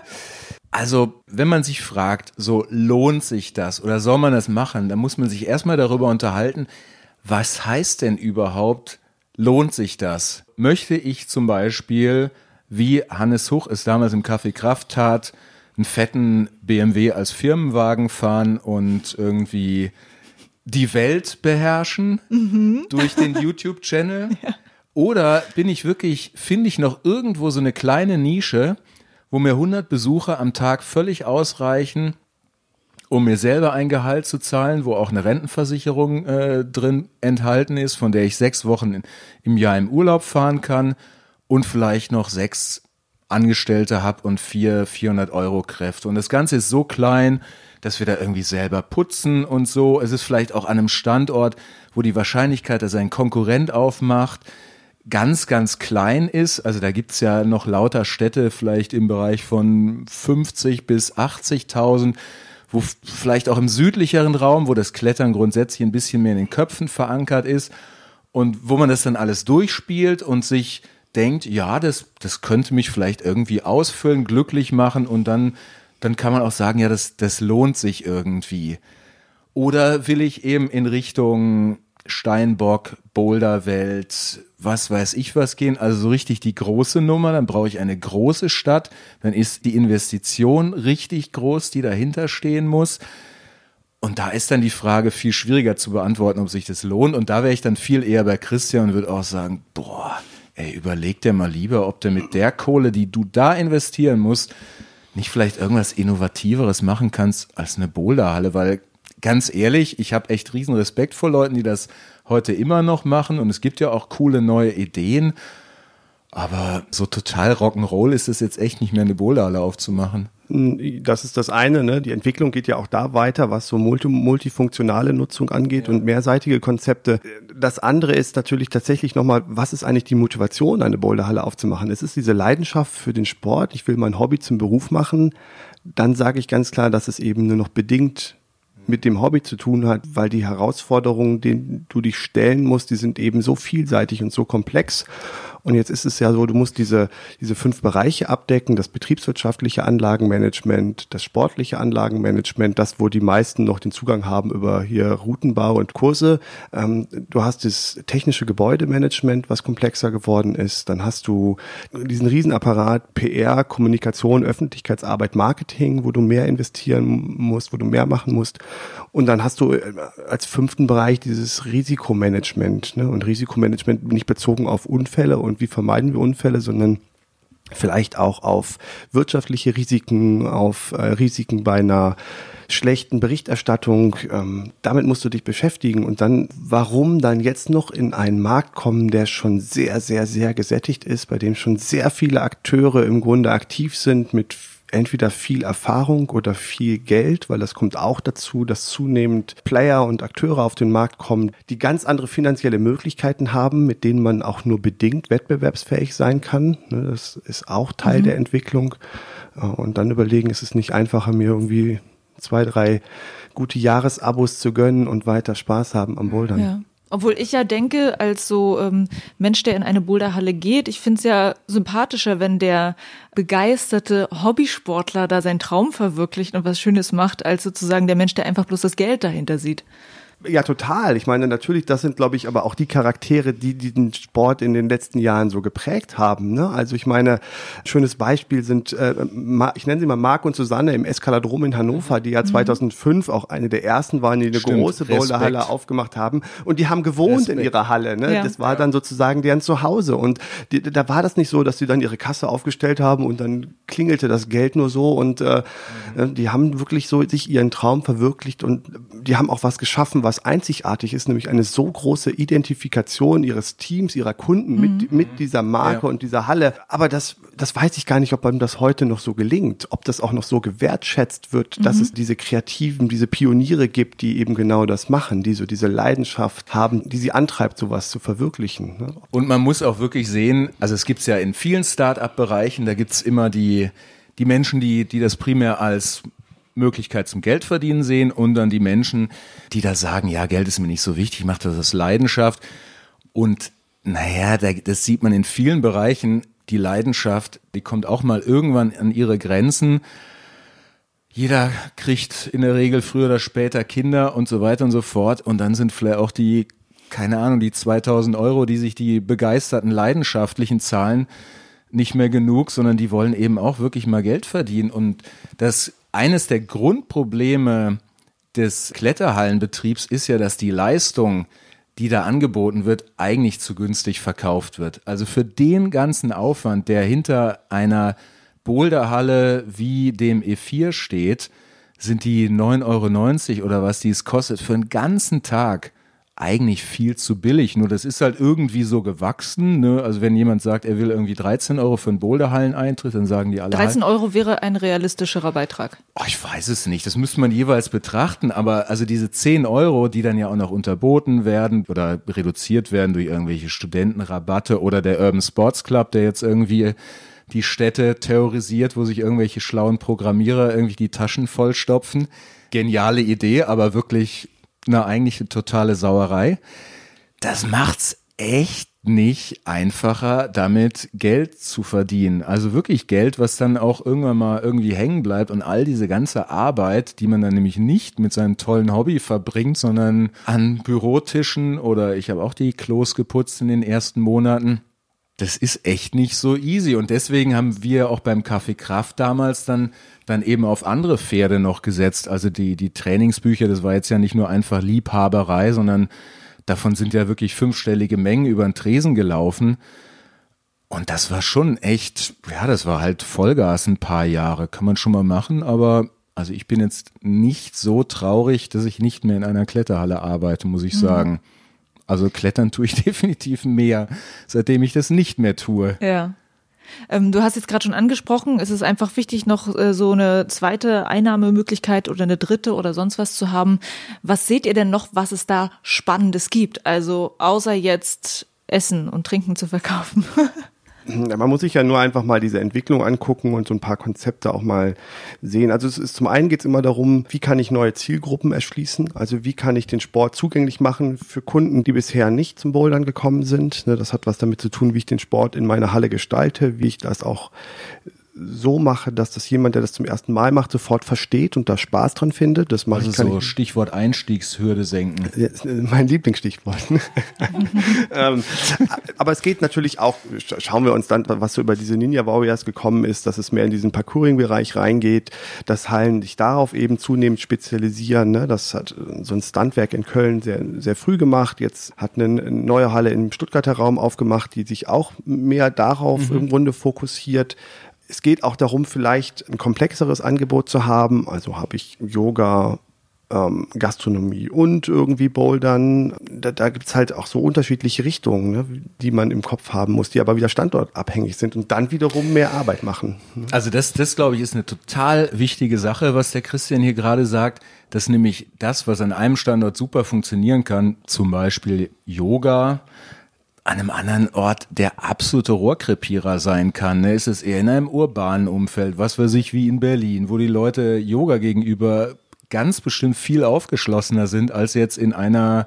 Also, wenn man sich fragt, so lohnt sich das oder soll man das machen, dann muss man sich erstmal darüber unterhalten, was heißt denn überhaupt, lohnt sich das? Möchte ich zum Beispiel, wie Hannes Huch es damals im Café Kraft tat, einen fetten BMW als Firmenwagen fahren und irgendwie die Welt beherrschen durch den YouTube-Channel? Ja. Oder finde ich noch irgendwo so eine kleine Nische, wo mir 100 Besucher am Tag völlig ausreichen, um mir selber ein Gehalt zu zahlen, wo auch eine Rentenversicherung drin enthalten ist, von der ich 6 Wochen im Jahr im Urlaub fahren kann und vielleicht noch 6 Angestellte habe und 400 Euro Kräfte. Und das Ganze ist so klein, dass wir da irgendwie selber putzen und so. Es ist vielleicht auch an einem Standort, wo die Wahrscheinlichkeit, dass ein Konkurrent aufmacht, ganz, ganz klein ist. Also da gibt's ja noch lauter Städte, vielleicht im Bereich von 50 bis 80.000, wo vielleicht auch im südlicheren Raum, wo das Klettern grundsätzlich ein bisschen mehr in den Köpfen verankert ist und wo man das dann alles durchspielt und sich denkt, ja, das könnte mich vielleicht irgendwie ausfüllen, glücklich machen und dann kann man auch sagen, ja, das lohnt sich irgendwie. Oder will ich eben in Richtung Steinbock, Boulderwelt, was weiß ich was gehen, also so richtig die große Nummer, dann brauche ich eine große Stadt, dann ist die Investition richtig groß, die dahinter stehen muss. Und da ist dann die Frage viel schwieriger zu beantworten, ob sich das lohnt. Und da wäre ich dann viel eher bei Christian und würde auch sagen, boah, ey, überleg dir mal lieber, ob du mit der Kohle, die du da investieren musst, nicht vielleicht irgendwas Innovativeres machen kannst als eine Boulderhalle, weil ganz ehrlich, ich habe echt riesen Respekt vor Leuten, die das heute immer noch machen und es gibt ja auch coole neue Ideen, aber so total Rock'n'Roll ist es jetzt echt nicht mehr, eine Boulderhalle aufzumachen. Das ist das eine, ne? Die Entwicklung geht ja auch da weiter, was so multifunktionale Nutzung angeht und mehrseitige Konzepte. Das andere ist natürlich tatsächlich nochmal, was ist eigentlich die Motivation, eine Boulderhalle aufzumachen? Es ist diese Leidenschaft für den Sport, ich will mein Hobby zum Beruf machen. Dann sage ich ganz klar, dass es eben nur noch bedingt mit dem Hobby zu tun hat, weil die Herausforderungen, denen du dich stellen musst, die sind eben so vielseitig und so komplex. Und jetzt ist es ja so, du musst diese 5 Bereiche abdecken, das betriebswirtschaftliche Anlagenmanagement, das sportliche Anlagenmanagement, das, wo die meisten noch den Zugang haben über hier Routenbau und Kurse. Du hast das technische Gebäudemanagement, was komplexer geworden ist. Dann hast du diesen Riesenapparat PR, Kommunikation, Öffentlichkeitsarbeit, Marketing, wo du mehr investieren musst, wo du mehr machen musst. Und dann hast du als 5. Bereich dieses Risikomanagement, ne? Und Risikomanagement nicht bezogen auf Unfälle und wie vermeiden wir Unfälle, sondern vielleicht auch auf wirtschaftliche Risiken, auf Risiken bei einer schlechten Berichterstattung. Damit musst du dich beschäftigen. Und dann, warum dann jetzt noch in einen Markt kommen, der schon sehr, sehr, sehr gesättigt ist, bei dem schon sehr viele Akteure im Grunde aktiv sind mit entweder viel Erfahrung oder viel Geld, weil das kommt auch dazu, dass zunehmend Player und Akteure auf den Markt kommen, die ganz andere finanzielle Möglichkeiten haben, mit denen man auch nur bedingt wettbewerbsfähig sein kann. Das ist auch Teil der Entwicklung. Und dann überlegen, ist es nicht einfacher, mir irgendwie 2, 3 gute Jahresabos zu gönnen und weiter Spaß haben am Bouldern. Ja. Obwohl ich ja denke, als so Mensch, der in eine Boulderhalle geht, ich finde es ja sympathischer, wenn der begeisterte Hobbysportler da seinen Traum verwirklicht und was Schönes macht, als sozusagen der Mensch, der einfach bloß das Geld dahinter sieht. Ja, total. Ich meine, natürlich, das sind, glaube ich, aber auch die Charaktere, die den Sport in den letzten Jahren so geprägt haben. Ne? Also ich meine, schönes Beispiel sind, ich nenne sie mal Marc und Susanne im Eskaladrom in Hannover, die ja 2005 auch eine der ersten waren, die eine große Boulderhalle aufgemacht haben. Und die haben gewohnt in ihrer Halle. Ne? Ja. Das war dann sozusagen deren Zuhause. Und da war das nicht so, dass sie dann ihre Kasse aufgestellt haben und dann klingelte das Geld nur so. Und die haben wirklich so sich ihren Traum verwirklicht und die haben auch was geschaffen, was einzigartig ist, nämlich eine so große Identifikation ihres Teams, ihrer Kunden mit dieser Marke und dieser Halle. Aber das weiß ich gar nicht, ob einem das heute noch so gelingt, ob das auch noch so gewertschätzt wird, dass es diese Kreativen, diese Pioniere gibt, die eben genau das machen, die so diese Leidenschaft haben, die sie antreibt, sowas zu verwirklichen. Ne? Und man muss auch wirklich sehen, also es gibt's ja in vielen Start-up-Bereichen, da gibt's immer die Menschen, die das primär als Möglichkeit zum Geldverdienen sehen und dann die Menschen, die da sagen, ja, Geld ist mir nicht so wichtig, ich mache das aus Leidenschaft. Und Naja, das sieht man in vielen Bereichen. Die Leidenschaft, die kommt auch mal irgendwann an ihre Grenzen. Jeder kriegt in der Regel früher oder später Kinder und so weiter und so fort. Und dann sind vielleicht auch die 2.000 €, die sich die begeisterten Leidenschaftlichen zahlen, nicht mehr genug, sondern die wollen eben auch wirklich mal Geld verdienen. Und das eines der Grundprobleme des Kletterhallenbetriebs ist ja, dass die Leistung, die da angeboten wird, eigentlich zu günstig verkauft wird. Also für den ganzen Aufwand, der hinter einer Boulderhalle wie dem E4 steht, sind die 9,90 € oder was die es kostet für einen ganzen Tag eigentlich viel zu billig. Nur das ist halt irgendwie so gewachsen. Ne? Also wenn jemand sagt, er will irgendwie 13 € für einen Boulderhallen-Eintritt, dann sagen die alle 13 € wäre ein realistischerer Beitrag. Oh, ich weiß es nicht. Das müsste man jeweils betrachten. Aber also diese 10 €, die dann ja auch noch unterboten werden oder reduziert werden durch irgendwelche Studentenrabatte oder der Urban Sports Club, der jetzt irgendwie die Städte terrorisiert, wo sich irgendwelche schlauen Programmierer irgendwie die Taschen vollstopfen. Geniale Idee, aber wirklich eigentlich eine totale Sauerei. Das macht's echt nicht einfacher, damit Geld zu verdienen. Also wirklich Geld, was dann auch irgendwann mal irgendwie hängen bleibt und all diese ganze Arbeit, die man dann nämlich nicht mit seinem tollen Hobby verbringt, sondern an Bürotischen oder ich habe auch die Klos geputzt in den ersten Monaten. Das ist echt nicht so easy und deswegen haben wir auch beim Café Kraft damals dann eben auf andere Pferde noch gesetzt. Also die Trainingsbücher, das war jetzt ja nicht nur einfach Liebhaberei, sondern davon sind ja wirklich 5-stellige Mengen über den Tresen gelaufen. Und das war schon echt, ja, das war halt Vollgas ein paar Jahre. Kann man schon mal machen, aber also ich bin jetzt nicht so traurig, dass ich nicht mehr in einer Kletterhalle arbeite, muss ich sagen. Also klettern tue ich definitiv mehr, seitdem ich das nicht mehr tue. Ja. Du hast jetzt gerade schon angesprochen, es ist einfach wichtig, noch so eine zweite Einnahmemöglichkeit oder eine dritte oder sonst was zu haben. Was seht ihr denn noch, was es da Spannendes gibt? Also außer jetzt Essen und Trinken zu verkaufen. Man muss sich ja nur einfach mal diese Entwicklung angucken und so ein paar Konzepte auch mal sehen. Also es ist zum einen geht es immer darum, wie kann ich neue Zielgruppen erschließen? Also wie kann ich den Sport zugänglich machen für Kunden, die bisher nicht zum Bouldern gekommen sind? Das hat was damit zu tun, wie ich den Sport in meiner Halle gestalte, wie ich das auch so mache, dass das jemand, der das zum ersten Mal macht, sofort versteht und da Spaß dran findet. Das mache also ich. So Stichwort Einstiegshürde senken. Mein Lieblingsstichwort. Aber es geht natürlich auch, schauen wir uns dann, was so über diese Ninja Warriors gekommen ist, dass es mehr in diesen Parkouring-Bereich reingeht, dass Hallen sich darauf eben zunehmend spezialisieren. Ne? Das hat so ein Stuntwerk in Köln sehr, sehr früh gemacht. Jetzt hat eine neue Halle im Stuttgarter Raum aufgemacht, die sich auch mehr darauf im Grunde fokussiert. Es geht auch darum, vielleicht ein komplexeres Angebot zu haben. Also habe ich Yoga, Gastronomie und irgendwie Bouldern. Da gibt es halt auch so unterschiedliche Richtungen, ne, die man im Kopf haben muss, die aber wieder standortabhängig sind und dann wiederum mehr Arbeit machen. Also das glaube ich, ist eine total wichtige Sache, was der Christian hier gerade sagt, dass nämlich das, was an einem Standort super funktionieren kann, zum Beispiel Yoga, an einem anderen Ort der absolute Rohrkrepierer sein kann. Ne? Ist es eher in einem urbanen Umfeld, was weiß ich, wie in Berlin, wo die Leute Yoga gegenüber ganz bestimmt viel aufgeschlossener sind als jetzt in einer,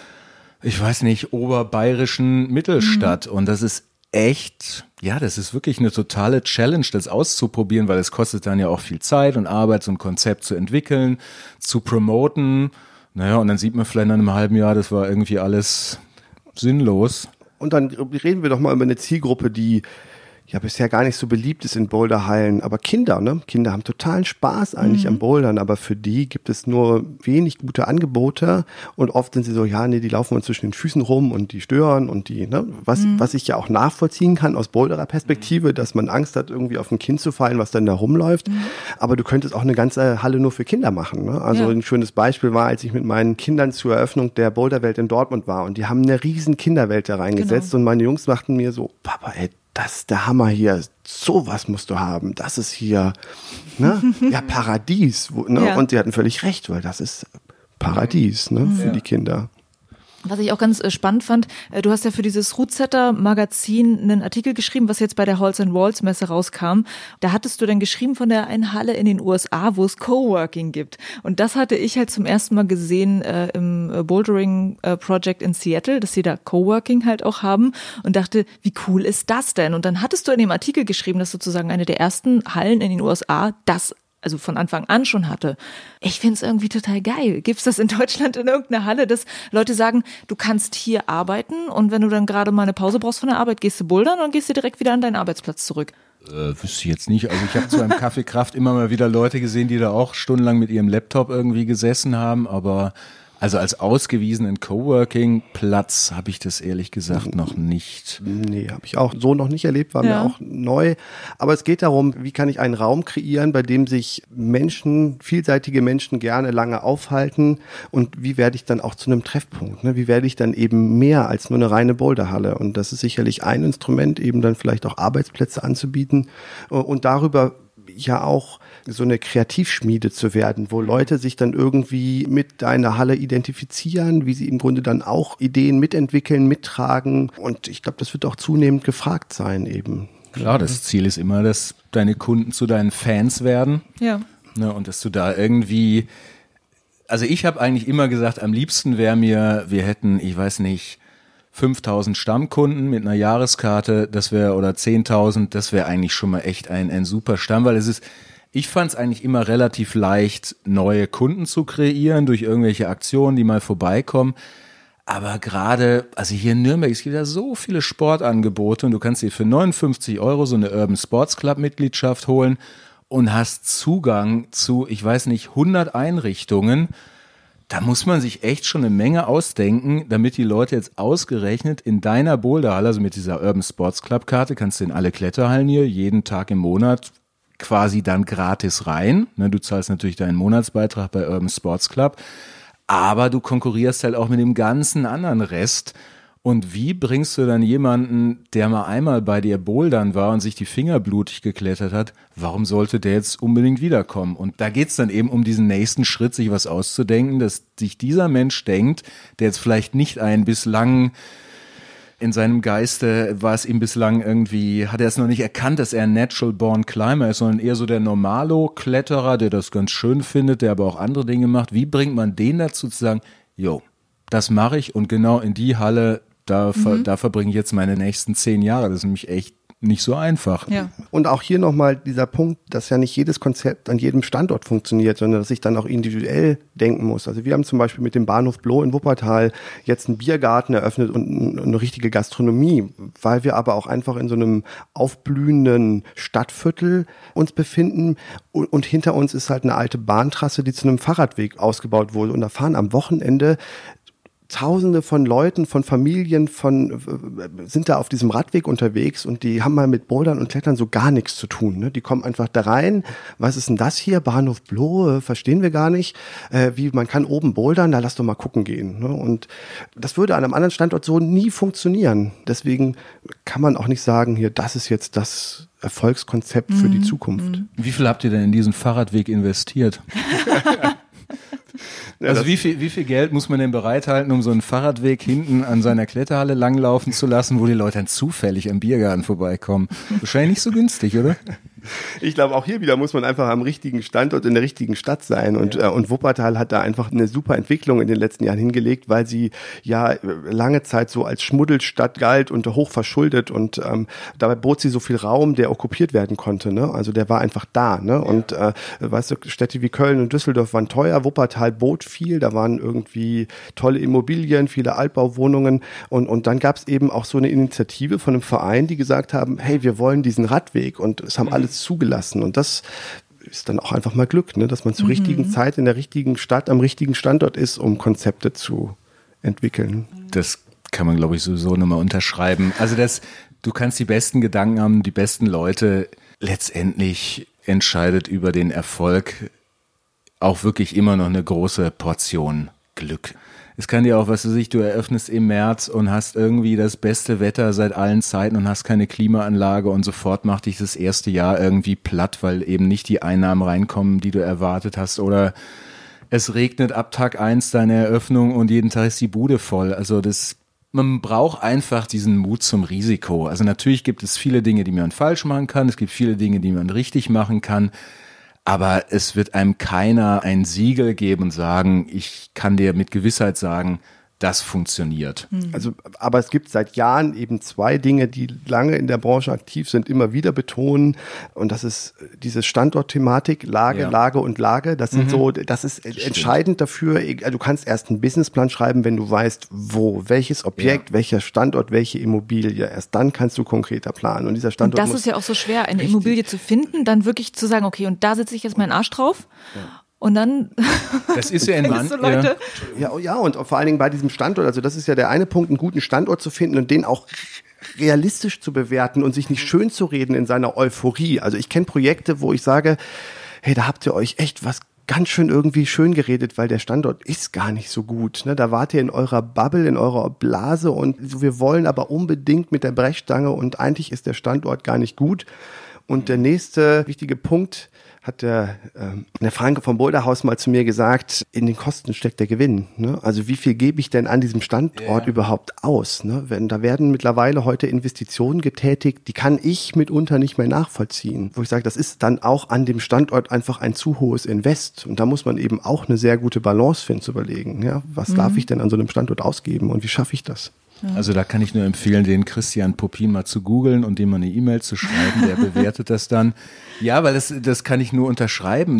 ich weiß nicht, oberbayerischen Mittelstadt. Und das ist echt, ja, das ist wirklich eine totale Challenge, das auszuprobieren, weil es kostet dann ja auch viel Zeit und Arbeit, so ein Konzept zu entwickeln, zu promoten. Naja, und dann sieht man vielleicht in einem halben Jahr, das war irgendwie alles sinnlos. Und dann reden wir doch mal über eine Zielgruppe, die ja bisher gar nicht so beliebt ist in Boulderhallen, aber Kinder, ne? Kinder haben totalen Spaß eigentlich am Bouldern, aber für die gibt es nur wenig gute Angebote und oft sind sie so, ja, nee, die laufen uns zwischen den Füßen rum und die stören und die, ne? Was ich ja auch nachvollziehen kann aus Boulderer-Perspektive, dass man Angst hat, irgendwie auf ein Kind zu fallen, was dann da rumläuft, aber du könntest auch eine ganze Halle nur für Kinder machen, ne? Also ein schönes Beispiel war, als ich mit meinen Kindern zur Eröffnung der Boulderwelt in Dortmund war und die haben eine riesen Kinderwelt da reingesetzt und meine Jungs machten mir so, Papa, ey, das ist der Hammer hier, sowas musst du haben, das ist hier, ne, ja, Paradies, ne? Ja. Und sie hatten völlig recht, weil das ist Paradies, ne, für die Kinder. Was ich auch ganz spannend fand, du hast ja für dieses Rootsetter-Magazin einen Artikel geschrieben, was jetzt bei der Halls & Walls Messe rauskam. Da hattest du dann geschrieben von der einen Halle in den USA, wo es Coworking gibt. Und das hatte ich halt zum ersten Mal gesehen im Bouldering Project in Seattle, dass sie da Coworking halt auch haben und dachte, wie cool ist das denn? Und dann hattest du in dem Artikel geschrieben, dass sozusagen eine der ersten Hallen in den USA das also von Anfang an schon hatte. Ich finde es irgendwie total geil. Gibt's das in Deutschland in irgendeiner Halle, dass Leute sagen, du kannst hier arbeiten und wenn du dann gerade mal eine Pause brauchst von der Arbeit, gehst du bouldern und gehst du direkt wieder an deinen Arbeitsplatz zurück? Wüsste ich jetzt nicht. Also ich habe zu einem Kaffee Kraft immer mal wieder Leute gesehen, die da auch stundenlang mit ihrem Laptop irgendwie gesessen haben, aber also als ausgewiesenen Coworking-Platz habe ich das ehrlich gesagt noch nicht. Nee, habe ich auch so noch nicht erlebt, war mir auch neu. Aber es geht darum, wie kann ich einen Raum kreieren, bei dem sich Menschen, vielseitige Menschen gerne lange aufhalten und wie werde ich dann auch zu einem Treffpunkt? Ne? Wie werde ich dann eben mehr als nur eine reine Boulderhalle? Und das ist sicherlich ein Instrument, eben dann vielleicht auch Arbeitsplätze anzubieten und darüber ja auch so eine Kreativschmiede zu werden, wo Leute sich dann irgendwie mit deiner Halle identifizieren, wie sie im Grunde dann auch Ideen mitentwickeln, mittragen. Und ich glaube, das wird auch zunehmend gefragt sein eben. Klar, das Ziel ist immer, dass deine Kunden zu deinen Fans werden. Ja. Ne, und dass du da irgendwie, also ich habe eigentlich immer gesagt, am liebsten wäre mir, wir hätten, ich weiß nicht, 5.000 Stammkunden mit einer Jahreskarte, das wäre, oder 10.000, das wäre eigentlich schon mal echt ein super Stamm, weil es ist, ich fand es eigentlich immer relativ leicht, neue Kunden zu kreieren durch irgendwelche Aktionen, die mal vorbeikommen. Aber gerade, also hier in Nürnberg, es gibt ja so viele Sportangebote und du kannst dir für 59 € so eine Urban Sports Club Mitgliedschaft holen und hast Zugang zu, ich weiß nicht, 100 Einrichtungen. Da muss man sich echt schon eine Menge ausdenken, damit die Leute jetzt ausgerechnet in deiner Boulderhalle, also mit dieser Urban Sports Club Karte, kannst du in alle Kletterhallen hier jeden Tag im Monat quasi dann gratis rein. Du zahlst natürlich deinen Monatsbeitrag bei Urban Sports Club, aber du konkurrierst halt auch mit dem ganzen anderen Rest. Und wie bringst du dann jemanden, der mal einmal bei dir bouldern war und sich die Finger blutig geklettert hat, warum sollte der jetzt unbedingt wiederkommen? Und da geht's dann eben um diesen nächsten Schritt, sich was auszudenken, dass sich dieser Mensch denkt, der jetzt vielleicht nicht ein bislang in seinem Geiste war es ihm bislang irgendwie, hat er es noch nicht erkannt, dass er ein Natural Born Climber ist, sondern eher so der Normalo-Kletterer, der das ganz schön findet, der aber auch andere Dinge macht. Wie bringt man den dazu zu sagen, jo, das mache ich und genau in die Halle, da verbringe ich jetzt meine nächsten 10 Jahre. Das ist nämlich echt nicht so einfach. Ja. Und auch hier nochmal dieser Punkt, dass ja nicht jedes Konzept an jedem Standort funktioniert, sondern dass ich dann auch individuell denken muss. Also wir haben zum Beispiel mit dem Bahnhof Bloh in Wuppertal jetzt einen Biergarten eröffnet und eine richtige Gastronomie, weil wir aber auch einfach in so einem aufblühenden Stadtviertel uns befinden und hinter uns ist halt eine alte Bahntrasse, die zu einem Fahrradweg ausgebaut wurde und da fahren am Wochenende Tausende von Leuten, von Familien, sind da auf diesem Radweg unterwegs und die haben mal mit Bouldern und Klettern so gar nichts zu tun. Ne? Die kommen einfach da rein. Was ist denn das hier? Bahnhof Bloh? Verstehen wir gar nicht. Man kann oben bouldern, da lass doch mal gucken gehen. Ne? Und das würde an einem anderen Standort so nie funktionieren. Deswegen kann man auch nicht sagen, hier, das ist jetzt das Erfolgskonzept für die Zukunft. Wie viel habt ihr denn in diesen Fahrradweg investiert? Also wie viel Geld muss man denn bereithalten, um so einen Fahrradweg hinten an seiner Kletterhalle langlaufen zu lassen, wo die Leute dann zufällig am Biergarten vorbeikommen? Wahrscheinlich nicht so günstig, oder? Ich glaube, auch hier wieder muss man einfach am richtigen Standort in der richtigen Stadt sein. Und Wuppertal hat da einfach eine super Entwicklung in den letzten Jahren hingelegt, weil sie ja lange Zeit so als Schmuddelstadt galt und hoch verschuldet. Und dabei bot sie so viel Raum, der okkupiert werden konnte. Ne? Also der war einfach da. Ne? Und weißt du, Städte wie Köln und Düsseldorf waren teuer. Wuppertal bot viel. Da waren irgendwie tolle Immobilien, viele Altbauwohnungen. Und dann gab es eben auch so eine Initiative von einem Verein, die gesagt haben, hey, wir wollen diesen Radweg. Und es haben alle zugelassen und das ist dann auch einfach mal Glück, ne? Dass man zur richtigen Zeit in der richtigen Stadt am richtigen Standort ist, um Konzepte zu entwickeln. Das kann man, glaube ich, sowieso nochmal unterschreiben. Also du kannst die besten Gedanken haben, die besten Leute, letztendlich entscheidet über den Erfolg auch wirklich immer noch eine große Portion Glück. Es kann dir auch, du eröffnest im März und hast irgendwie das beste Wetter seit allen Zeiten und hast keine Klimaanlage und sofort macht dich das erste Jahr irgendwie platt, weil eben nicht die Einnahmen reinkommen, die du erwartet hast. Oder es regnet ab Tag 1 deine Eröffnung und jeden Tag ist die Bude voll. Also man braucht einfach diesen Mut zum Risiko. Also natürlich gibt es viele Dinge, die man falsch machen kann. Es gibt viele Dinge, die man richtig machen kann. Aber es wird einem keiner ein Siegel geben und sagen, ich kann dir mit Gewissheit sagen, das funktioniert. Also, aber es gibt seit Jahren eben zwei Dinge, die lange in der Branche aktiv sind, immer wieder betonen. Und das ist diese Standortthematik, Lage, Lage und Lage. Das sind das ist entscheidend dafür. Du kannst erst einen Businessplan schreiben, wenn du weißt, wo, welches Objekt, welcher Standort, welche Immobilie. Erst dann kannst du konkreter planen. Und dieser Standort und das ist ja auch so schwer, eine Immobilie zu finden, dann wirklich zu sagen, okay, und da setze ich jetzt meinen Arsch drauf. Ja. Und dann das ist ja in Leute. Ja, und vor allen Dingen bei diesem Standort, also das ist ja der eine Punkt, einen guten Standort zu finden und den auch realistisch zu bewerten und sich nicht schön zu reden in seiner Euphorie. Also ich kenne Projekte, wo ich sage, hey, da habt ihr euch echt was ganz schön irgendwie schön geredet, weil der Standort ist gar nicht so gut. Ne? Da wart ihr in eurer Bubble, in eurer Blase und wir wollen aber unbedingt mit der Brechstange und eigentlich ist der Standort gar nicht gut. Und der nächste wichtige Punkt hat der Franke vom Boulderhaus mal zu mir gesagt, in den Kosten steckt der Gewinn. Ne? Also wie viel gebe ich denn an diesem Standort überhaupt aus? Ne? Da werden mittlerweile heute Investitionen getätigt, die kann ich mitunter nicht mehr nachvollziehen. Wo ich sage, das ist dann auch an dem Standort einfach ein zu hohes Invest. Und da muss man eben auch eine sehr gute Balance finden, zu überlegen. Ja? Was darf ich denn an so einem Standort ausgeben und wie schaffe ich das? Also da kann ich nur empfehlen, den Christian Popin mal zu googeln und dem mal eine E-Mail zu schreiben, der bewertet das dann. Ja, weil das kann ich nur unterschreiben.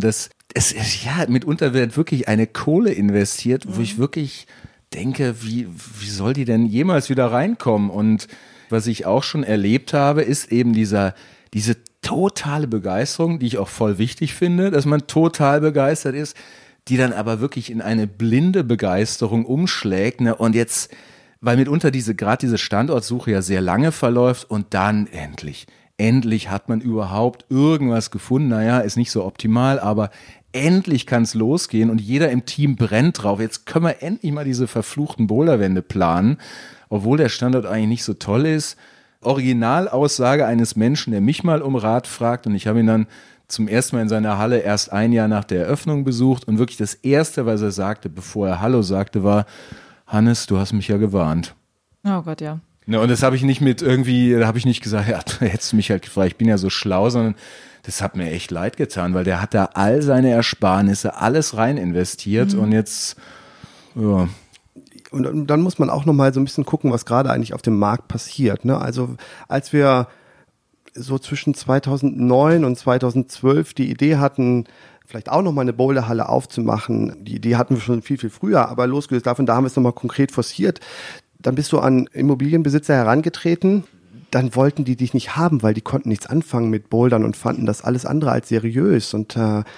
Mitunter wird wirklich eine Kohle investiert, wo ich wirklich denke, wie soll die denn jemals wieder reinkommen? Und was ich auch schon erlebt habe, ist eben diese totale Begeisterung, die ich auch voll wichtig finde, dass man total begeistert ist, die dann aber wirklich in eine blinde Begeisterung umschlägt, ne? Und jetzt, weil mitunter gerade diese Standortsuche ja sehr lange verläuft und dann endlich hat man überhaupt irgendwas gefunden. Naja, ist nicht so optimal, aber endlich kann es losgehen und jeder im Team brennt drauf. Jetzt können wir endlich mal diese verfluchten Boulderwände planen, obwohl der Standort eigentlich nicht so toll ist. Originalaussage eines Menschen, der mich mal um Rat fragt und ich habe ihn dann zum ersten Mal in seiner Halle erst ein Jahr nach der Eröffnung besucht und wirklich das Erste, was er sagte, bevor er Hallo sagte, war: Hannes, du hast mich ja gewarnt. Oh Gott, ja. Ne, und das habe ich nicht da habe ich nicht gesagt, ja, hättest du mich halt gefragt, ich bin ja so schlau, sondern das hat mir echt leid getan, weil der hat da all seine Ersparnisse, alles rein investiert und jetzt, ja. Und dann muss man auch nochmal so ein bisschen gucken, was gerade eigentlich auf dem Markt passiert. Ne? Also als wir so zwischen 2009 und 2012 die Idee hatten, vielleicht auch nochmal eine Boulderhalle aufzumachen. Die Idee hatten wir schon viel, viel früher, aber losgelöst davon, da haben wir es nochmal konkret forciert. Dann bist du an Immobilienbesitzer herangetreten. Dann wollten die dich nicht haben, weil die konnten nichts anfangen mit Bouldern und fanden das alles andere als seriös und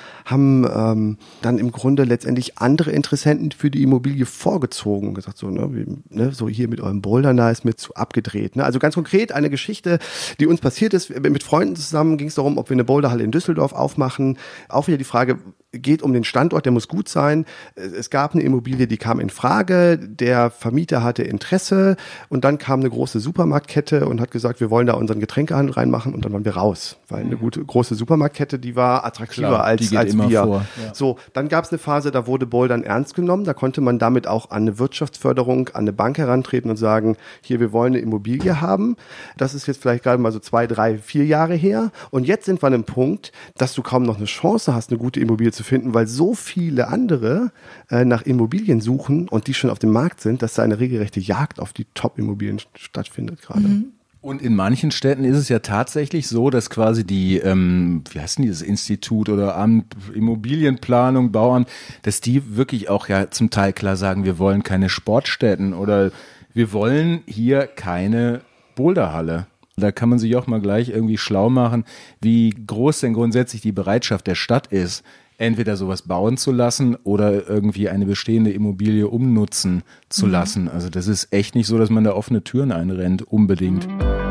haben dann im Grunde letztendlich andere Interessenten für die Immobilie vorgezogen und gesagt, so hier mit eurem Bouldern, da ist mir zu abgedreht. Ne? Also ganz konkret eine Geschichte, die uns passiert ist, mit Freunden zusammen ging es darum, ob wir eine Boulderhalle in Düsseldorf aufmachen. Auch wieder die Frage, geht um den Standort, der muss gut sein. Es gab eine Immobilie, die kam in Frage, der Vermieter hatte Interesse und dann kam eine große Supermarktkette und hat gesagt, wir wollen da unseren Getränkehandel reinmachen und dann waren wir raus, weil eine gute große Supermarktkette, die war attraktiver als wir. Ja. So, dann gab es eine Phase, da wurde Bouldern ernst genommen, da konnte man damit auch an eine Wirtschaftsförderung, an eine Bank herantreten und sagen, hier, wir wollen eine Immobilie haben. Das ist jetzt vielleicht gerade mal so 2, 3, 4 Jahre her und jetzt sind wir an einem Punkt, dass du kaum noch eine Chance hast, eine gute Immobilie zu finden, weil so viele andere nach Immobilien suchen und die schon auf dem Markt sind, dass da eine regelrechte Jagd auf die Top-Immobilien stattfindet gerade. Mhm. Und in manchen Städten ist es ja tatsächlich so, dass quasi die, wie heißt denn dieses Institut oder Amt, Immobilienplanung, Bauamt, dass die wirklich auch ja zum Teil klar sagen, wir wollen keine Sportstätten oder wir wollen hier keine Boulderhalle. Da kann man sich auch mal gleich irgendwie schlau machen, wie groß denn grundsätzlich die Bereitschaft der Stadt ist, entweder sowas bauen zu lassen oder irgendwie eine bestehende Immobilie umnutzen zu lassen. Also das ist echt nicht so, dass man da offene Türen einrennt, unbedingt.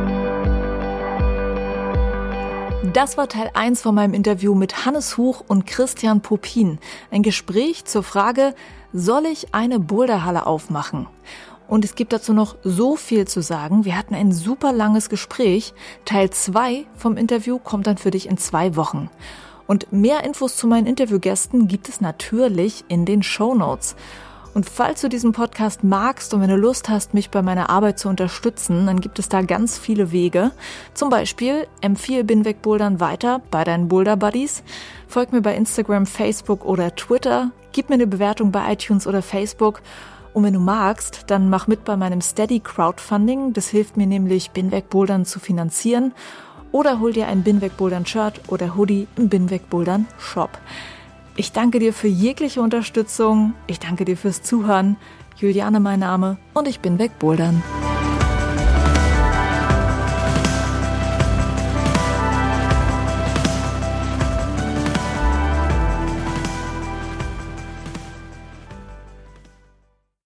Das war Teil 1 von meinem Interview mit Hannes Huch und Christian Popin. Ein Gespräch zur Frage, soll ich eine Boulderhalle aufmachen? Und es gibt dazu noch so viel zu sagen. Wir hatten ein super langes Gespräch. Teil 2 vom Interview kommt dann für dich in 2 Wochen. Und mehr Infos zu meinen Interviewgästen gibt es natürlich in den Shownotes. Und falls du diesen Podcast magst und wenn du Lust hast, mich bei meiner Arbeit zu unterstützen, dann gibt es da ganz viele Wege. Zum Beispiel empfehle Binweg Bouldern weiter bei deinen Boulder Buddies. Folg mir bei Instagram, Facebook oder Twitter. Gib mir eine Bewertung bei iTunes oder Facebook. Und wenn du magst, dann mach mit bei meinem Steady Crowdfunding. Das hilft mir nämlich, Binweg Bouldern zu finanzieren. Oder hol dir ein Binweg Bouldern Shirt oder Hoodie im Binweg Bouldern Shop. Ich danke dir für jegliche Unterstützung. Ich danke dir fürs Zuhören. Juliane mein Name und ich bin weg Bouldern.